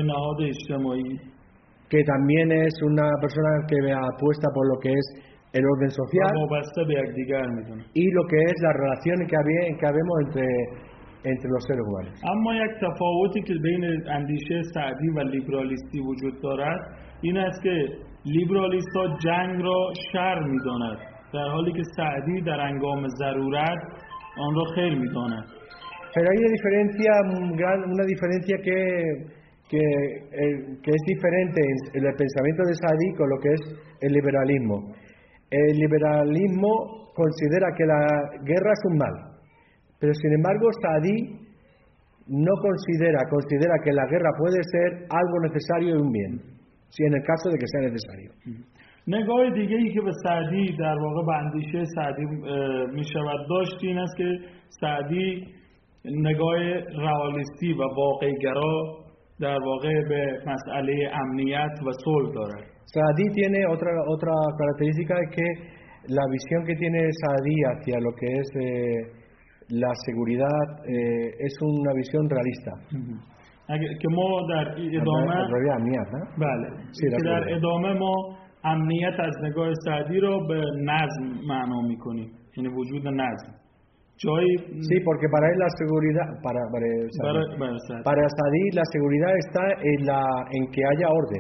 que también es una persona que apuesta por lo que es el orden social y lo que es la relación que, había, que habemos entre, entre los seres humanos. اما یک تفاوتی که بین اندیشه سعدی و لیبرالیستی وجود دارد این است که لیبرالیست ها جنگ را شر می‌داند، در حالی که سعدی در هنگام ضرورت آن را خیر می‌داند. Pero hay una diferencia, una diferencia que, que, eh, que es diferente en el pensamiento de Saadi con lo que es el liberalismo. El liberalismo considera que la guerra es un mal, pero sin embargo Saadi no considera, considera que la guerra puede ser algo necesario y un bien, si en el caso de que sea necesario. نگاه دیگه ای که به سعدی در واقع به اندیشه سعدی می شود داشت این است که سعدی نگاه رئالیستی و واقع‌گرا در واقع به مسئله امنیت و صلح دارد. Saadi tiene otra otra característica es que la visión que tiene Saadi hacia lo que es eh, la seguridad eh, es una visión realista. اگه که ما در ادامه بله که در ادامه ما امنیت از نگاه سعدی را به نظم معنا می‌کنیم، یعنی وجود نظم. جای Sí, porque para él la seguridad para para para, para, para Saadi la seguridad está en la en que haya orden.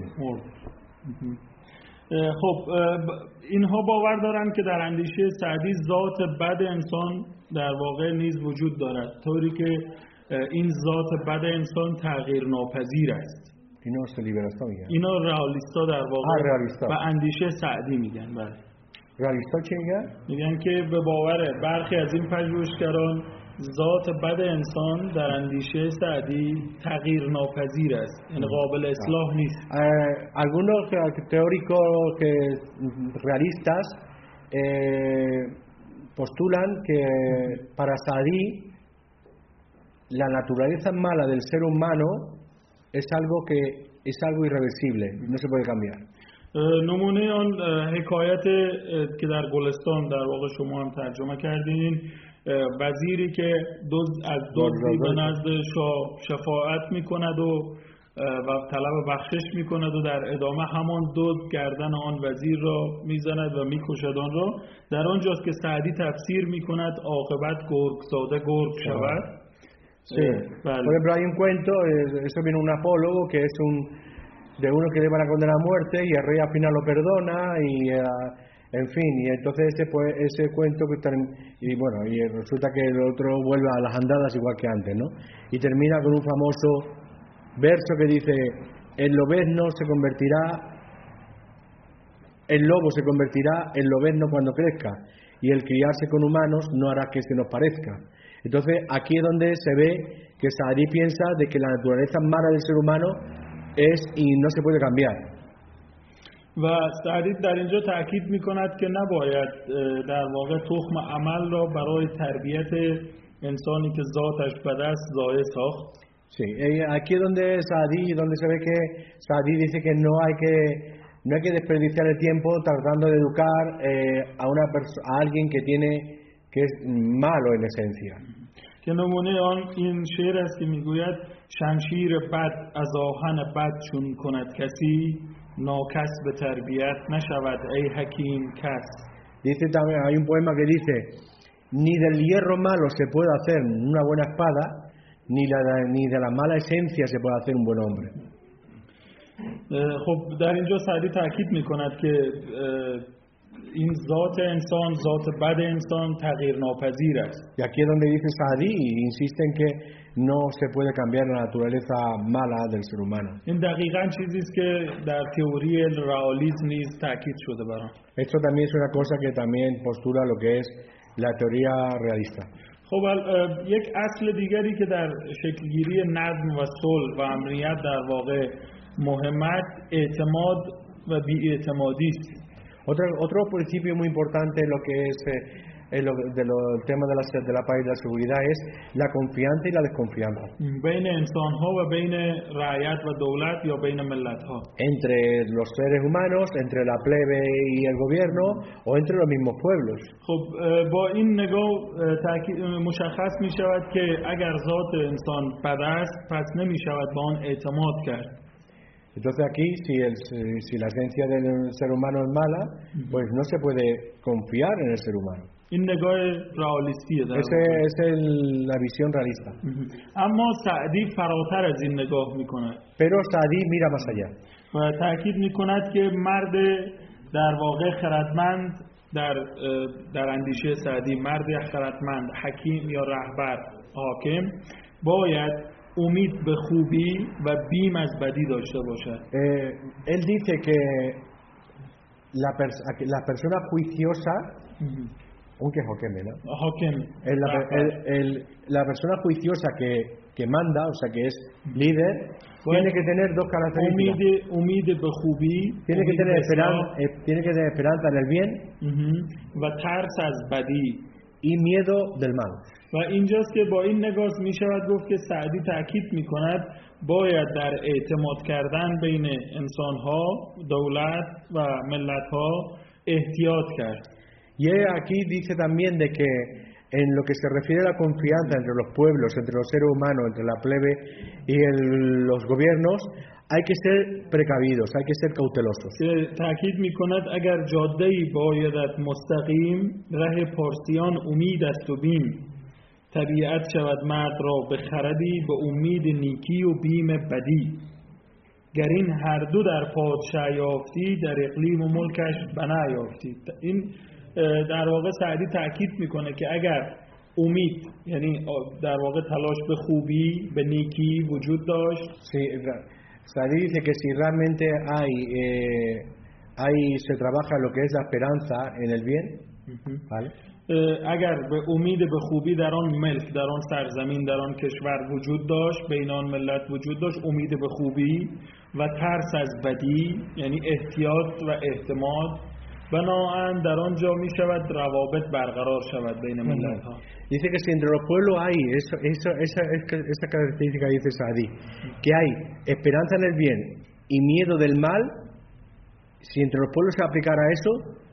خب اینها باور دارند که در اندیشه سعدی ذات بد انسان در واقع نیز وجود دارد، طوری که این ذات بد انسان تغییر ناپذیر است. اینا لیبرالیستا میگن. اینا رئالیستا در واقع و اندیشه سعدی میگن. بله. رئالیستا چی میگن؟ میگن که به باور برخی از این پژوهشگران ذات بد انسان در اندیشه سعدی تغییر ناپذیر است، یعنی قابل اصلاح نیست. Algunos teóricos que realistas eh, postulan que para Saadi la naturaleza mala del ser humano es algo que es algo irreversible, no se puede cambiar. نمونه آن حکایت که در گلستان در واقع شما هم ترجمه کردین، وزیری که دزد از دزدی به نزد شاه شفاعت میکند و و طلب بخشش میکند و در ادامه همان دزد گردن آن وزیر را میزند و میکشد آن را. در آنجاست که سعدی تفسیر میکند عاقبت گرگ زاده گرگ شود. Sí. Vale. Por ejemplo, hay un cuento, eso viene un apólogo que es un de uno que le van a condenar a muerte y el rey al final lo perdona y uh, en fin, y entonces ese pues, ese cuento que term- y bueno, y resulta que el otro vuelve a las andadas igual que antes, ¿no? Y termina con un famoso verso que dice: el lobezno se convertirá el lobo se convertirá en lobezno cuando crezca y el criarse con humanos no hará que se nos parezca. Entonces aquí es donde se ve que Saadi piensa de que la naturaleza mala del ser humano es y no se puede cambiar. و سعدی در اینجا تأکید می‌کند که نباید در واقع تخم عمل را برای تربیت انسانی که ذاتش بد است ضایع ساخت. Sí, aquí es donde Saadi, donde se ve que Saadi dice que no hay que no hay que desperdiciar el tiempo tratando de educar eh, a una perso- a alguien que tiene que es malo en esencia. که نمونه آن این شعر است که میگوید شمشیر بد از آهن بد چون کند کسی ناکس به تربیت نشود ای حکیم کس. Dice también, hay un poema que dice, ni del hierro malo se puede hacer una buena espada, ni, la, ni de la mala esencia se puede hacer un buen hombre. خب در اینجا سعدی تاکید میکند که این ذات انسان، ذات بد انسان تغییر ناپذیر است. Y aquí es donde dice Saadi, insiste en que no se puede cambiar la naturaleza mala del ser humano. این دقیقاً چیزی است که در تئوری رئالیسم نیز تاکید شده بر آن. Esto también es una cosa que también postula lo que es la teoría realista. خب یک اصل دیگری که در شکلگیری نظم و صلح و امنیت در واقع مهمت اعتماد و بی‌اعتمادی است. Otro, otro principio muy importante en lo que es eh, lo, de lo, el tema de la, de la paz y la seguridad es la confianza y la desconfianza. بین انسان‌ها و بین رعیت و دولت یا بین ملت‌ها. Entre los seres humanos, entre la plebe y el gobierno o entre los mismos pueblos. خب با این نگاه تأکید مشخص می شود که اگر ذات انسان بد است پس نمی شود به آن اعتماد کرد. Entonces aquí, si, el, si la esencia del ser humano es mala, pues no se puede confiar en el ser humano. این نگاه رئالیستیه. Esa es el, la visión realista. اما سعدی فراتر از این نگاه میکنه. Pero Saadi mira más allá. و تأکید میکند که مرد در واقع خردمند در در اندیشه سعدی مرد خردمند، حکیم یا رهبر، حاکم باید امید به خوبی و بیم از بدی داشته باشد. Eh, él dice que la, pers la persona juiciosa, un que joqueme, ¿no? حاکم. El, la, el, el, la persona juiciosa que, que manda, o sea que es líder, tiene que tener dos características. امید امید به خوبی، tiene que tener esperanza, eh, tiene que tener esperanza en el bien و ترس از بدی y miedo del mal. و اینجاست که با این نگاه می شود گفت که سعدی تأکید می کند باید در اعتماد کردن بین انسان‌ها، دولت و ملت‌ها احتیاط کرد. Y aquí dice también de que en lo que se refiere a la confianza entre los pueblos, entre los seres humanos, entre la plebe y el, los gobiernos, hay que ser precavidos, hay que ser cautelosos. که تأکید می کند اگر جاده‌ای بایدت مستقیم ره پارسیان امید است و بیم طبیعت شود مرد را به خردی به امید نیکی و بیم بدی گر این هر دو در پادشاه یافتی در اقلیم و ملکش بنا یافتی. این در واقع سعدی تأکید میکنه که اگر امید یعنی در واقع تلاش به خوبی به نیکی وجود داشت. Sí, Saadi dice que si realmente hay eh, hay se trabaja lo que es la esperanza en el bien, ¿vale? اگر به امید به خوبی در آن ملک، در آن سرزمین، در آن کشور وجود داشت، بین آن ملت وجود داشت امید به خوبی و ترس از بدی یعنی احتیاط و اعتماد، بنابراین در آنجا می شود روابط برقرار شود بین ملت ها. Dice que si entre los pueblos hay eso, eso, esa, esa característica, dice Saadi, que hay esperanza en el bien y miedo del mal, si entre los pueblos se aplicara eso,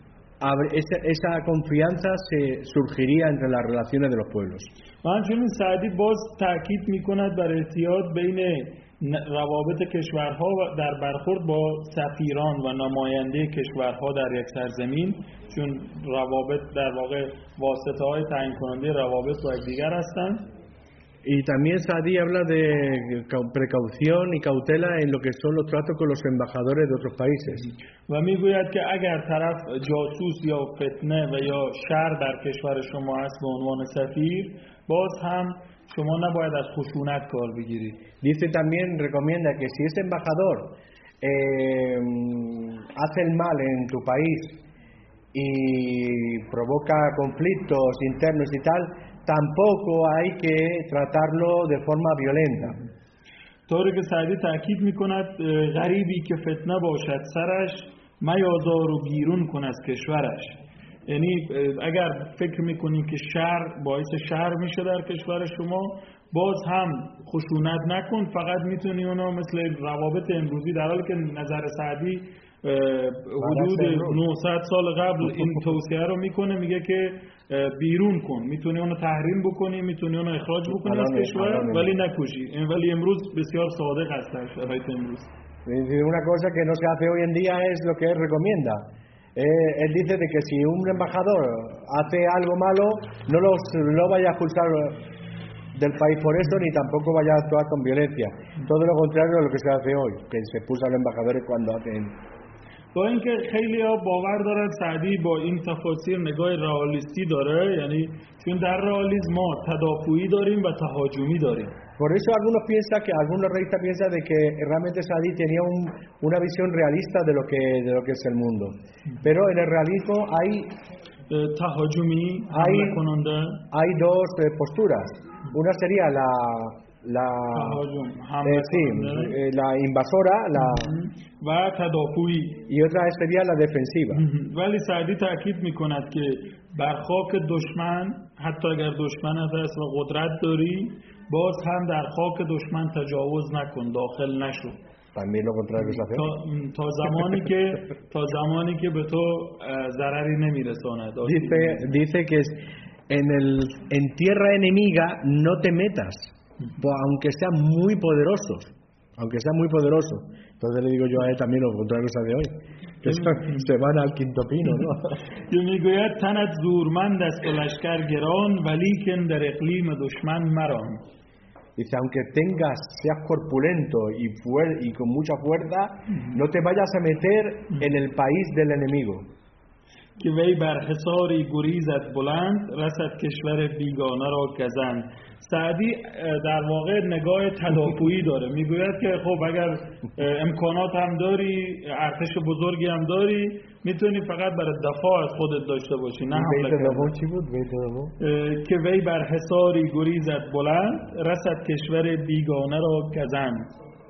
esa, esa confianza se surgiría entre las relaciones de los pueblos. و همچنین سعدی باز تأکید می کند بر احتیاط بین روابط کشورها در برخورد با سفیران و نماینده کشورها در یک سرزمین، چون روابط در واقع واسطه های تعیین کننده روابط با یکدیگر هستند. Y también Saadi habla de precaución y cautela en lo que son los tratos con los embajadores de otros países. و میگوید که اگر طرف جاسوس یا فتنه و یا شر در کشور شما است به عنوان سفیر، باز هم شما نباید از خشونت کار بگیرید. Dice también, recomienda que si ese embajador eh, hace el mal en tu país y provoca conflictos internos y tal, tampoco hay que tratarlo de forma violenta. طوری که سعدی تأکید میکند غریبی که فتنه باشد سرش میازار و بیرون کن از کشورش. یعنی اگر فکر میکنید که شر باعث شر میشه در کشور شما، باز هم خشونت نکن، فقط میتونی اونو مثل روابط امروزی، در حالی که نظر سعدی حدود نهصد سال قبل این توصیه رو میکنه، میگه که بیرون کن، میتونی اونو تحریم بکنی، میتونی اونو اخراج بکنی از کشور، ولی نکشی. ولی امروز بسیار صادق است در شرایط امروز. Una cosa que no se hace hoy en día es lo que él recomienda. Eh, él dice de que si un embajador hace algo malo, no lo no vaya a expulsar del país por eso, ni tampoco vaya a actuar con violencia. Todo lo contrario a lo que se hace hoy, que se expulsa a los embajadores cuando hacen. با اینکه خیلی ها باور دارن سعدی با این تفاسیر نگاه رئالیستی داره، یعنی چون در رئالیسم ما تدافعی داریم و تهاجمی داریم. Por eso algunos piensan que algunos realistas piensan de que realmente Saadi tenía un, una visión realista de lo que de lo que es el mundo. Pero en el realismo hay تهاجمی hay, کننده. hay dos eh, posturas. Una sería la la eh, sí, eh, la invasora, la و تدافعی، y otra sería la defensiva. ولی سعدی تأکید میکند که بر خاک دشمن حتی اگر دشمن هست و قدرت داری، باز هم در خاک دشمن تجاوز نکن، داخل نشو. También lo contrario es hacer. تا, تا زمانی که تا زمانی که به تو ضرری نمیرساند. Dice dice que en el en tierra enemiga no te metas, aunque sean muy poderosos, aunque sean muy poderosos. Entonces le digo yo a él también lo contrario de hoy, que se van al quinto pino, ¿no? که میگوید تنت زورمند است و لشکر گران، ولیکن در اقلیم دشمن مران. Dice, aunque tengas, seas corpulento y, fuer y con mucha fuerza, no te vayas a meter en el país del enemigo. که وی بر حصاری گریزد بلند، رسد کشور بیگانه را گزند. سعدی در واقع نگاه تدافعی داره، میگوید که خب اگر امکانات هم داری، ارتش بزرگی هم داری، میتونی فقط برای دفاع از خودت داشته باشی، نه حمله کردن. که وی بر حصاری گریزد بلند، رسد کشور بیگانه را گزند.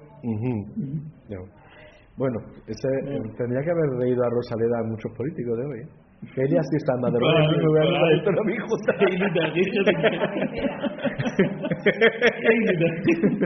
Bueno, ese, eh, tendría que haber reído a Rosaleda a muchos políticos de hoy. خیلی از استاندارد رو میگم esto no me gusta. خیلی دقیقه خیلی دقیقه.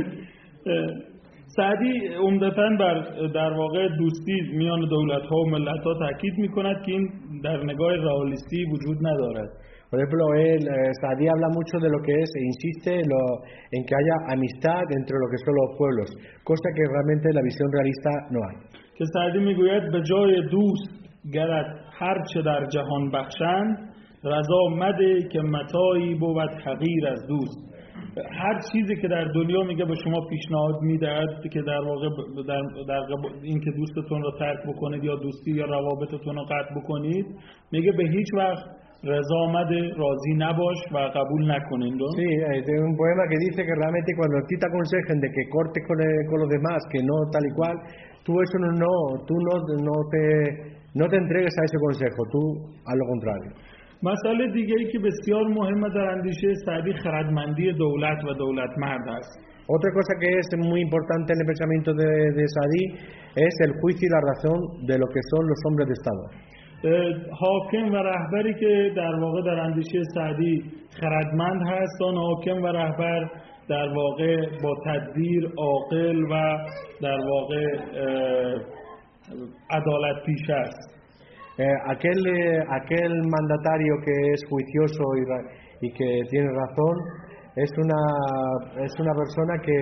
سعدی عمدتاً بر در واقع دوستی میان دولت‌ها و ملت‌ها تاکید می‌کند که این در نگاه رئالیستی وجود ندارد. Por ejemplo, él, eh, Saadi habla mucho de lo que es e insiste en, lo, en que haya amistad entre lo que son los pueblos, cosa que realmente en la visión realista no hay. که سعدی میگوید به جای دوست گرت هر چه در جهان بخشند، رضا مده که متاعی بود حقیر از دوست. هر چیزی که در دنیا میگه به شما پیشنهاد میدهد که در واقع در, در این که دوستتون رو ترک بکنید یا دوستی یا روابطتون رو قطع bکنید، میگه به هیچ وقت رضا مده، راضی نباش و قبول نکنین. Sí, hay un poema que dice que realmente cuando a ti te aconsejen de que cortes con, el, con los demás, que no tal y cual, tú eso no, no tú no, no te no te entregues a ese consejo, tú haz lo contrario. مسئله دیگه ای که بسیار مهمه در اندیشه سعدی خردمندی دولت و دولتمرد است. Otra cosa que es muy importante en el pensamiento de, de Saadi es el juicio y la razón de lo que son los hombres de Estado. حاکم و رهبری که در واقع در اندیشه سعدی خردمند هست، آن حاکم و رهبر در واقع با تدبیر، عاقل و در واقع عدالت پیشه است. Eh, aquel, eh, aquel mandatario que es juicioso y, y que tiene razón es una, es una persona que,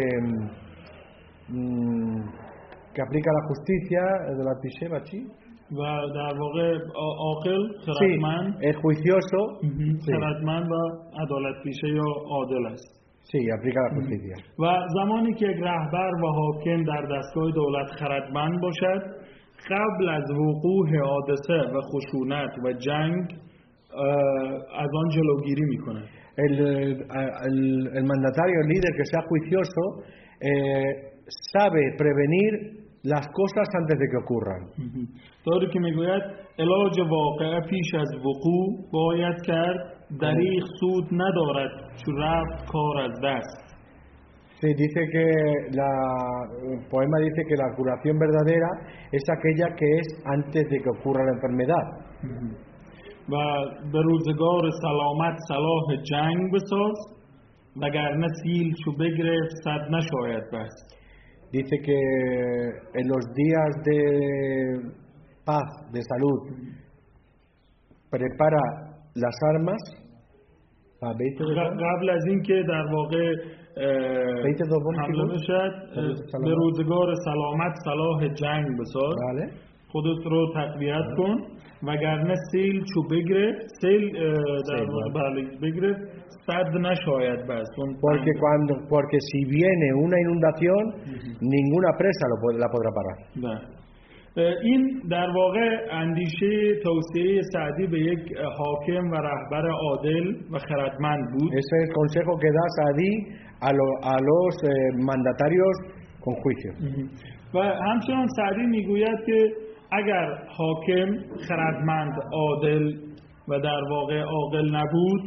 mmm, que aplica la justicia de la Pichebachi. و در واقع عاقل، خردمند، sí, es juicioso، خردمند و عدالت پیشه یا عادل است. Sí, aplica la justicia. و زمانی که یک رهبر و حاکم در دستگاه دولت خردمند باشد، قبل از وقوع حادثه و خشونت و جنگ از آن جلوگیری میکنه. El, el, el mandatario, el líder que sea juicioso, eh, sabe prevenir las cosas antes de que ocurran. طوری که میگوید علاج واقعه پیش از وقوع باید کرد، دریغ سود ندارد چو رفت کار از دست. Sí, dice que la, el poema dice que la curación verdadera es aquella que es antes de que ocurra la enfermedad. و به روزگار سلامت صلاح جنگ بساز، وگرنه سیل چو بگرفت صد نشاید بست. Dice que en los días de paz, de salud, prepara las armas. قبل از این که در واقع حمله بشد، به روزگار سلامت صلاح جنگ بساز، خودت رو تقویت کن، وگرنه سیل چو بگرفت، سیل در واقع بگرفت صد نشاید بست. Porque cuando, porque si viene una inundación, ninguna presa lo, la podrá parar. این در واقع اندیشه توصیه سعدی به یک حاکم و رهبر عادل و خردمند بود. Ese es el consejo que da Saadi a, lo, a los eh, mandatarios con juicio. و همچنان سعدی میگوید که اگر حاکم خردمند، عادل و در واقع عاقل نبود،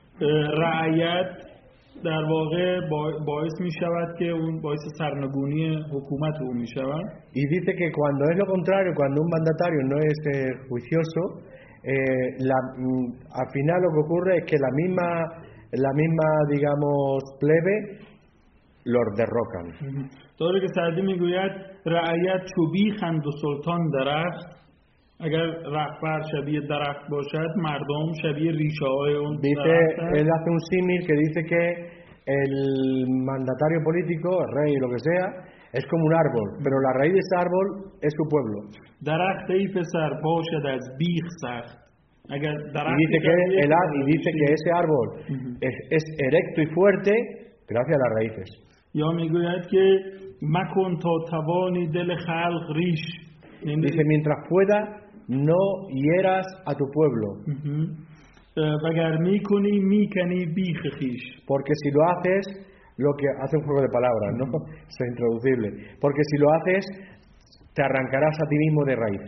رعیت در واقع باعث می شود که اون باعث سرنگونی حکومت او می شود. Y dice que cuando es lo contrario, cuando un mandatario no es eh, juicioso, eh, la, al final lo que ocurre es que la misma, la misma digamos, plebe los derrocan. طوری که سعدی میگوید رعیت چو بیخند و سلطان درخت، اگر رهبر شبیه درخت باشد مردم شبیه ریشه های اون درخت. Él hace un símil que dice que el mandatario político, el rey, lo que sea, es como un árbol, pero la raíz de ese árbol es su pueblo. درخت ای پسر باشد از بیخ سخت. اگر درخت y dice que el y dice que ese árbol es, es erecto y fuerte gracias a las raíces. یا میگوید که مکن تا توانی دل خلق ریش. Dice mientras pueda no hieras a tu pueblo. وگر میکنی میکنی بیخ خیش. Porque si lo haces, lo que hace un juego de palabras, ¿no? Es intraducible. Porque si lo haces, te arrancarás a ti mismo de raíz.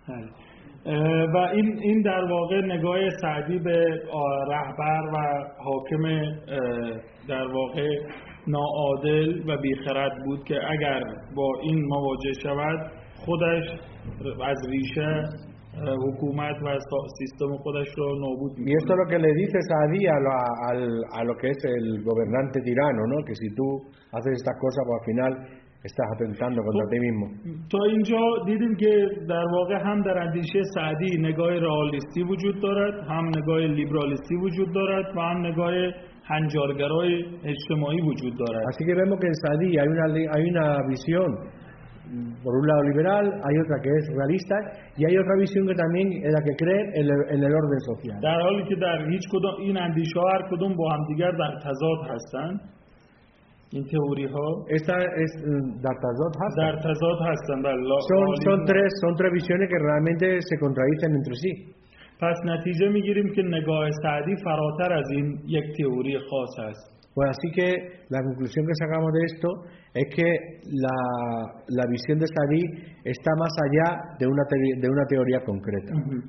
و این این در واقع نگاه سعدی به رهبر و حاکم در واقع ناعادل و بیخرد بود که اگر با این مواجه شود خودش از ریشه حکومت و سیستم خودش رو نابود می‌کنه. Y esto es lo que le dice Saadi a, la, a, a lo que es el gobernante tirano, ¿no? Que si tú haces estas cosas, pues al final estás atentando contra ti mismo. تا اینجا دیدیم که در واقع هم در اندیشه سعدی نگاه رئالیستی وجود دارد، هم نگاه لیبرالیستی وجود دارد و هم نگاه هنجارگرای اجتماعی وجود دارد. Así que vemos que en Saadi hay una hay una visión por un lado liberal, hay otra que es realista y hay otra visión que también es la que cree en el, en el orden social. در حالی که در هیچ کدوم این اندیشه ها هر کدوم با هم دیگر در تضاد هستند. این تئوری ها esta es در تضاد هستند. در تضاد هستند. son son tres son tres visiones que realmente se contradicen entre sí. پس نتیجه میگیریم که نگاه سعدی فراتر از این یک تئوری خاص است. Pues así que la conclusión que sacamos de esto es que la, la visión de Saadi está más allá de una, te, de una teoría concreta.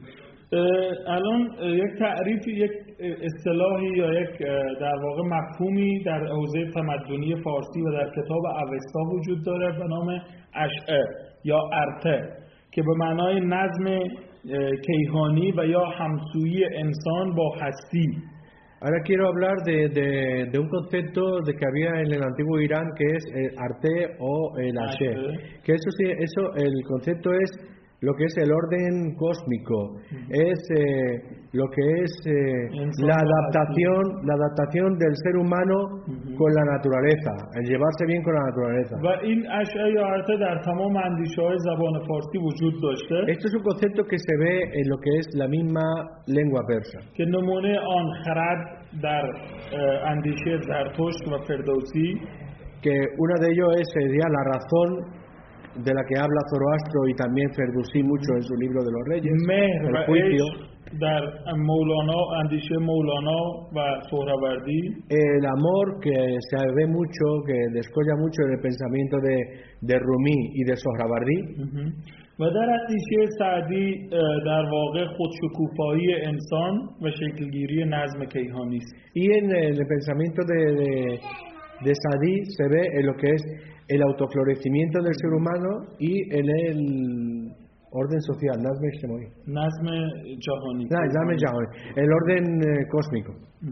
الان یک تعریف یک اصطلاحی یا یک در واقع مفهومی در حوزه تمدنی فارسی و در کتاب اوستا وجود داره به نام اشعه یا ارته که به معنای نظم کیهانی و یا همسویی انسان با هستی. Ahora quiero hablar de, de, de un concepto de que había en el antiguo Irán que es el arte o el ashe. Que eso sí, eso el concepto es lo que es el orden cósmico, uh-huh. es eh, lo que es eh, la adaptación, la adaptación del ser humano uh-huh. con la naturaleza, el llevarse bien con la naturaleza. و این اشعه یا ارته در تمام اندیشه‌های زبان فارسی وجود داشته. Esto es un concepto que se ve en lo que es la misma lengua persa. که نمونه آن خرد در اندیشه زرتشت و فردوسی que uno de ellos es sería la razón de la que habla Zoroastro y también Ferdowsi mucho en su libro de los Reyes, مهر el و juicio. عشق در مولانا اندیشه مولانا و سهروردی el amor que se ve mucho, que descolla mucho en el pensamiento de, de Rumi y de Sohrawardi. و در اندیشه سعدی در واقع خودشکوفایی انسان و شکلگیری نظم کیهانی است. Y en el pensamiento de, de, de Sadi se ve en lo que es el autoflorecimiento del ser humano y en el orden social, nazm ijtimai. نظم جهانی. No, nazm jahani, el orden eh, cósmico.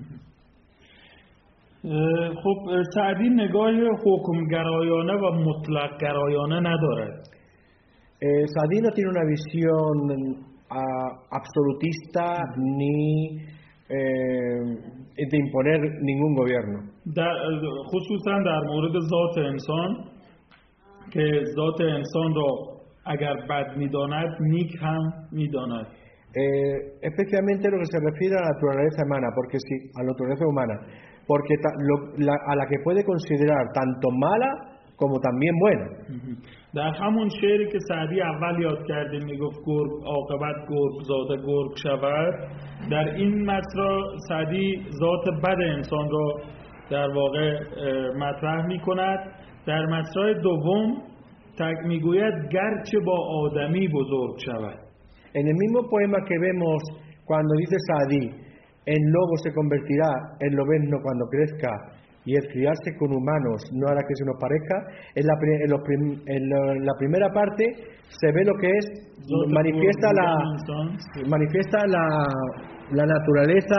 خب سعدی نگاه حکمگرایانه و مطلق گرایانه ندارد. Eh, Sadi no tiene una visión uh, absolutista ni eh, de imponer ningún gobierno. در خصوصا در مورد ذات انسان که ذات انسان را اگر بد می‌داند نیک هم می‌داند. Eh, especialmente lo que se refiere a la naturaleza humana, porque sí, a la naturaleza humana, porque ta, lo, la, a la que puede considerar tanto mala como también buena. در همون شعری که سعدی اول یاد کرده میگفت گرگ عاقبت گرگ زاده گرگ شود، در این مطلب سعدی ذات بد انسان را در واقع مطرح میکند. در مطلب دوم تک میگوید گرچه با آدمی بزرگ شود. En el mismo poema que vemos cuando dice Sa'dí, el lobo se convertirá en lobezno cuando crezca y el criarse con humanos no hará que se nos parezca, en la, en los prim, en lo, en la primera parte se ve lo que es, manifiesta la, manifiesta la, la naturaleza,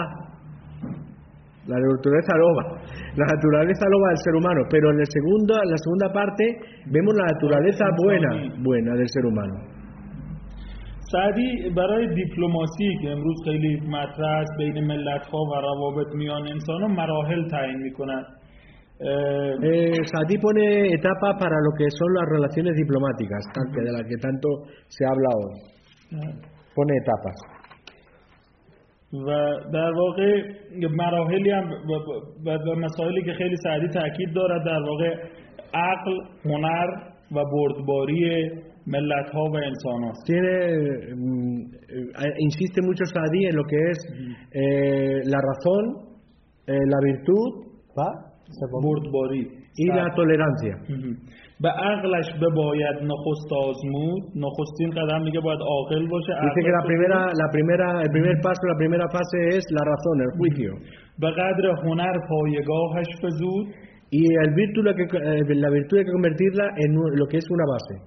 la naturaleza loba, la naturaleza loba del ser humano, pero en el segundo, en la segunda parte vemos la naturaleza buena, buena del ser humano. سعدی برای دیپلماسی که امروز خیلی مطرح است بین ملت‌ها و روابط میان انسان‌ها مراحل تعیین می‌کند. Eh, Sa'dí pone etapas para lo que son las relaciones diplomáticas, de las que tanto se habla hoy. Pone etapas. و در واقع مراحلی هم و مسائلی که خیلی سعدی تاکید دارد در واقع عقل، هنر و بردباری ملت ها و انسان هاست. Tiene, insiste mucho Sa'dí en lo que es eh, la razón, eh, la virtud, ¿va? بردباری y la tolerancia. به عقلش بباید نخست آزمود. نخستین قدم میگه باید عاقل باشه. Dice que la primera, la primera, el primer paso, la primera fase es la razón, el juicio. به قدر هنر پایگاهش فزود. Y el virtud, la, que, eh, la virtud hay que convertirla en lo que es una base.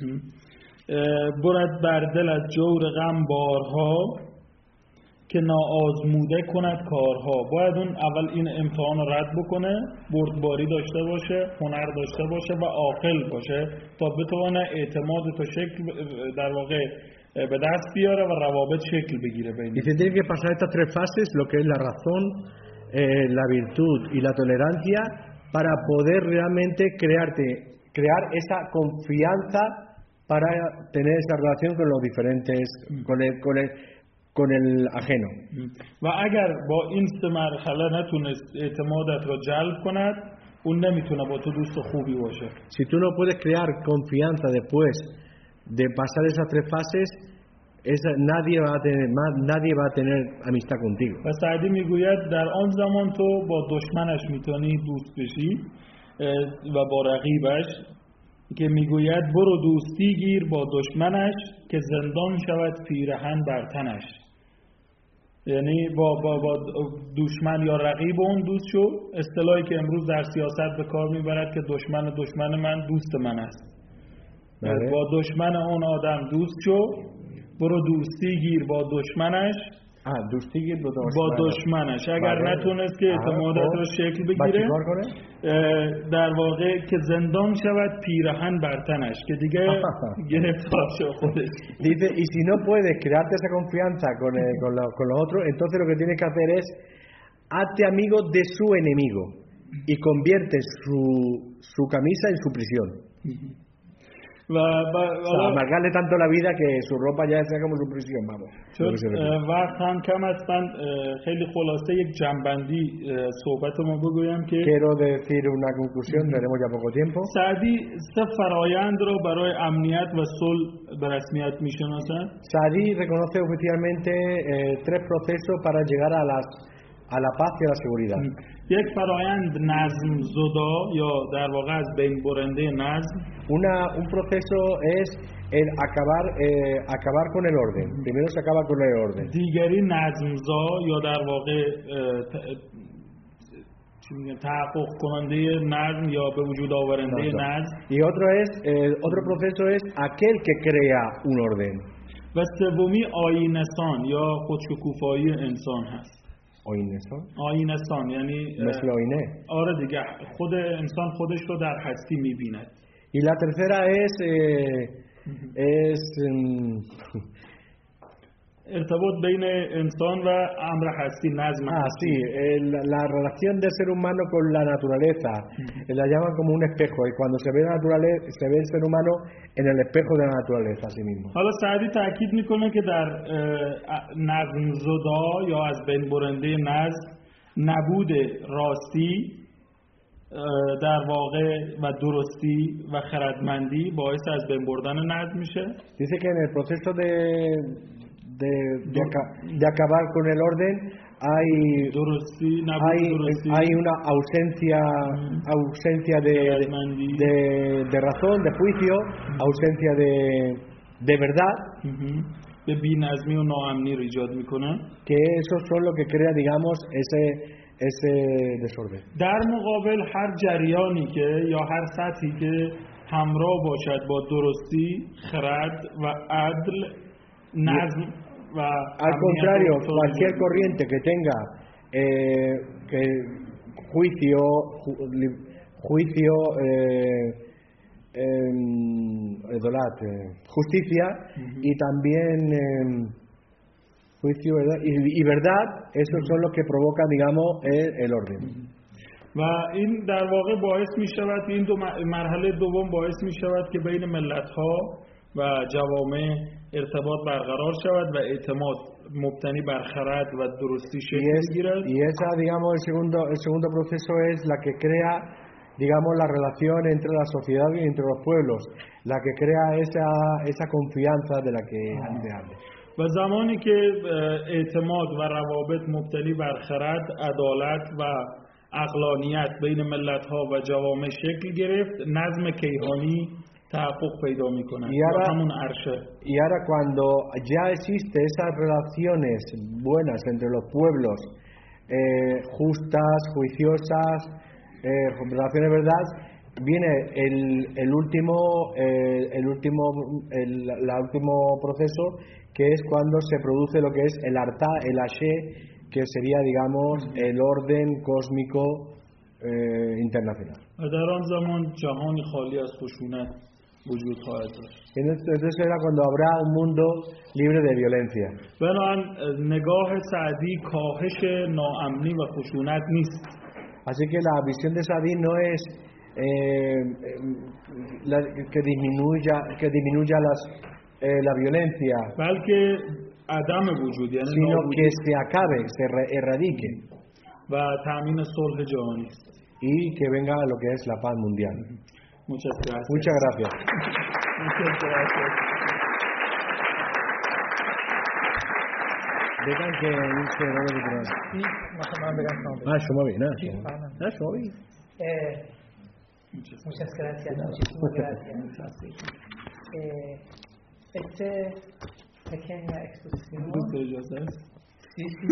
برد بر دل از جور غم بارها که ناآزموده کند کارها. باید اون اول این امتحان رو رد بکنه، بردباری داشته باشه، هنر داشته باشه و عاقل باشه تا بتونه اعتماد تو شکل در واقع به دست بیاره و روابط شکل بگیره بین. Y se tiene que pasar estas tres fases, lo que es la razón, eh, la virtud y la tolerancia, para poder realmente crearte, crear esa confianza para tener esa relación con los diferentes, con el, con el, con el ajeno. و اگر با این سه مرحله نتونست اعتمادت رو جلب کند، اون نمیتونه با تو دوست خوبی باشه. Si tú no puedes crear confianza después de pasar esas tres fases, esa, nadie va a tener más, nadie va a tener amistad contigo. و سعدی میگوید در آن زمان تو با دشمنش میتونی دوست بشی و با رقیبش، که میگوید برو دوستی گیر با دشمنش که زندان شود پیرهن بر تنش. یعنی با, با, با دشمن یا رقیب اون دوست شو. اصطلاحی که امروز در سیاست به کار میبرد که دشمن دشمن من دوست من است. بله. با دشمن اون آدم دوست شو، برو دوستی گیر با دشمنش. آه دوستی گیر با دشمنش. با دشمنش اگر بله. نتونست که اعتمادت رو شکل بگیره، در واقع که زندان شود پیرهن بر تنش، که دیگه گرفتار شو خودش. Dice, y si no puedes crearte esa confianza con, el, con, lo, con los otros, entonces lo que tienes que hacer es hazte amigo de su enemigo y convierte su, su camisa en su prisión. o sea, amargarle tanto la vida que su ropa ya sea como su prisión, vamos. وقت هم کم است. من خیلی خلاصه یک جنبندی صحبتمو بگویم که quiero decir una conclusión, tenemos ya poco tiempo. سعدی سه فرایند رو برای امنیت و صلح به رسمیت میشناسند. Saadi reconoce oficialmente eh, tres procesos para llegar a las a la paz y a la seguridad. یک فرایند نظم زدا یا در واقع از بین برنده نظم. Una un proceso es el acabar eh, acabar con el orden. Primero se acaba con el orden. دیگری نظم زا یا در واقع تحقق کننده نظم یا به وجود آورنده نظم. Y otro es eh, otro proceso es aquel que crea un orden. و سومی آیین‌سان یا خودشکوفایی انسان هست. آیین‌سان؟ آیین‌سان یعنی مثل آینه. آره دیگه، خود انسان خودش رو در هستی می‌بیند. Y la tercera es eh, es um, ارتباط بین انسان و امر هستی، نظم ah sí el, la relación del ser humano con la naturaleza la llaman como un espejo y cuando se ve la naturaleza se ve el ser humano en el espejo de la naturaleza a sí mismo. حالا سعدی تاکید میکنه که در نظم زدا یا از بین برنده نظم نبود راستی در واقع و درستی و خردمندی باعث از بین بردن نظم میشه. Dice que en el proceso de De, de, de acabar con el orden hay hay, hay una ausencia ausencia de, de, de razón, de juicio, ausencia de, de verdad, que eso son lo que crea, digamos, ese ese desorden. در مقابل هر جریانی که یا هر سطحی که همراه باشد با درستی، خرد و عدل، نظم. Al contrario, cualquier corriente que tenga eh, que juicio, ju, juicio, eh, eh, justicia uh-huh. y también eh, juicio verdad, y, y verdad, esos son los que provocan, digamos, el, el orden. و این در واقع باعث می شود، این دو مرحله دوم باعث می شود که بین ملت ها و جوامع ارتباط برقرار شود و اعتماد مبتنی بر خرد و درستی شکل بگیرد. Y esa, digamos, el segundo el segundo proceso es la que crea, digamos, la relación entre la sociedad y entre los pueblos, la que crea esa esa confianza de la que antes hablé. و زمانی که اعتماد و روابط مبتنی بر خرد، عدالت و عقلانیت بین ملت ها و جوامع شکل گرفت، نظم کیهانی تحقق پیدا میکنه. Y ahora, y ahora cuando ya existe esas relaciones buenas entre los pueblos, eh, justas, juiciosas, eh, relaciones de verdad, viene el, el último eh, el último el, el último proceso, que es cuando se produce lo que es el arta, el ashe, que sería, digamos, el orden cósmico eh, internacional. در آن زمان جهانی خالی از خشونت وجود خواهد داشت. Entonces era cuando habrá un mundo libre de violencia. بنابراین نگاه سعدی کاهش ناامنی و خشونت نیست. Así que la visión de Saadi no es eh, la, que disminuya que disminuya las eh, la violencia, بلکه عدم وجود، یعنی sino que se acabe, se erradique و تامین صلح جهانی y que venga lo que es la paz mundial. Muchas gracias. Muchas gracias. Muchas gracias. بگن که این شعرها رو بگن. مثلا بگن شما. آه شما بگن. نه شما بگن. Muchas gracias. Muchísimas gracias. Eh, este pequeña exposición. Sí, sí.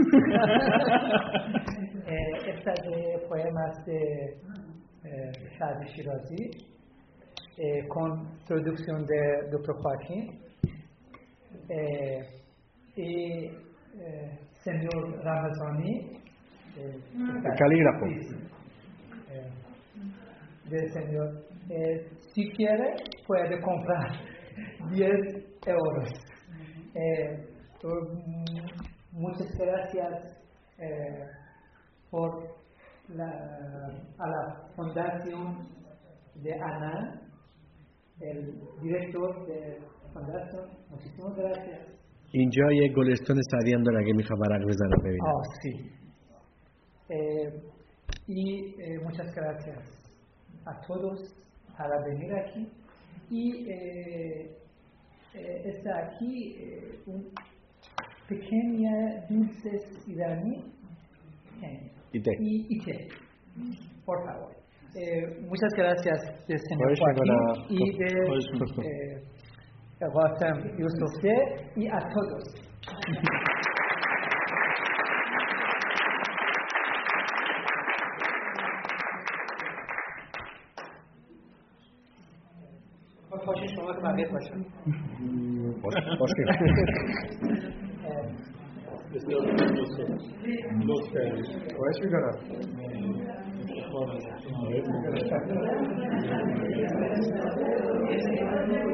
eh, esta de poemas de eh, Saadi Shirazi eh, con traducción de doctor Joaquín eh, y eh, señor Ramazani eh, el calígrafo eh, del señor eh, si quiere puede comprar diez euros eh, muchas gracias eh, por la, a la fundación de ANAN el director de Fundación. Muchísimas gracias. اینجا یک گلستان سعدی هم داره اگه میخواد ورق بزنه ببینه. Ah, sí. Eh, y eh, muchas gracias a todos para venir aquí. Y eh, eh, está aquí eh, un pequeña dulces iraní y té. Y, y té, por favor. Eh, muchas gracias del señor Joaquín y de eh, Qasem Yusufzade y a todos. باشه شما که بقیه باشن باشه بسیار لطف کردید. خواهش میکنم.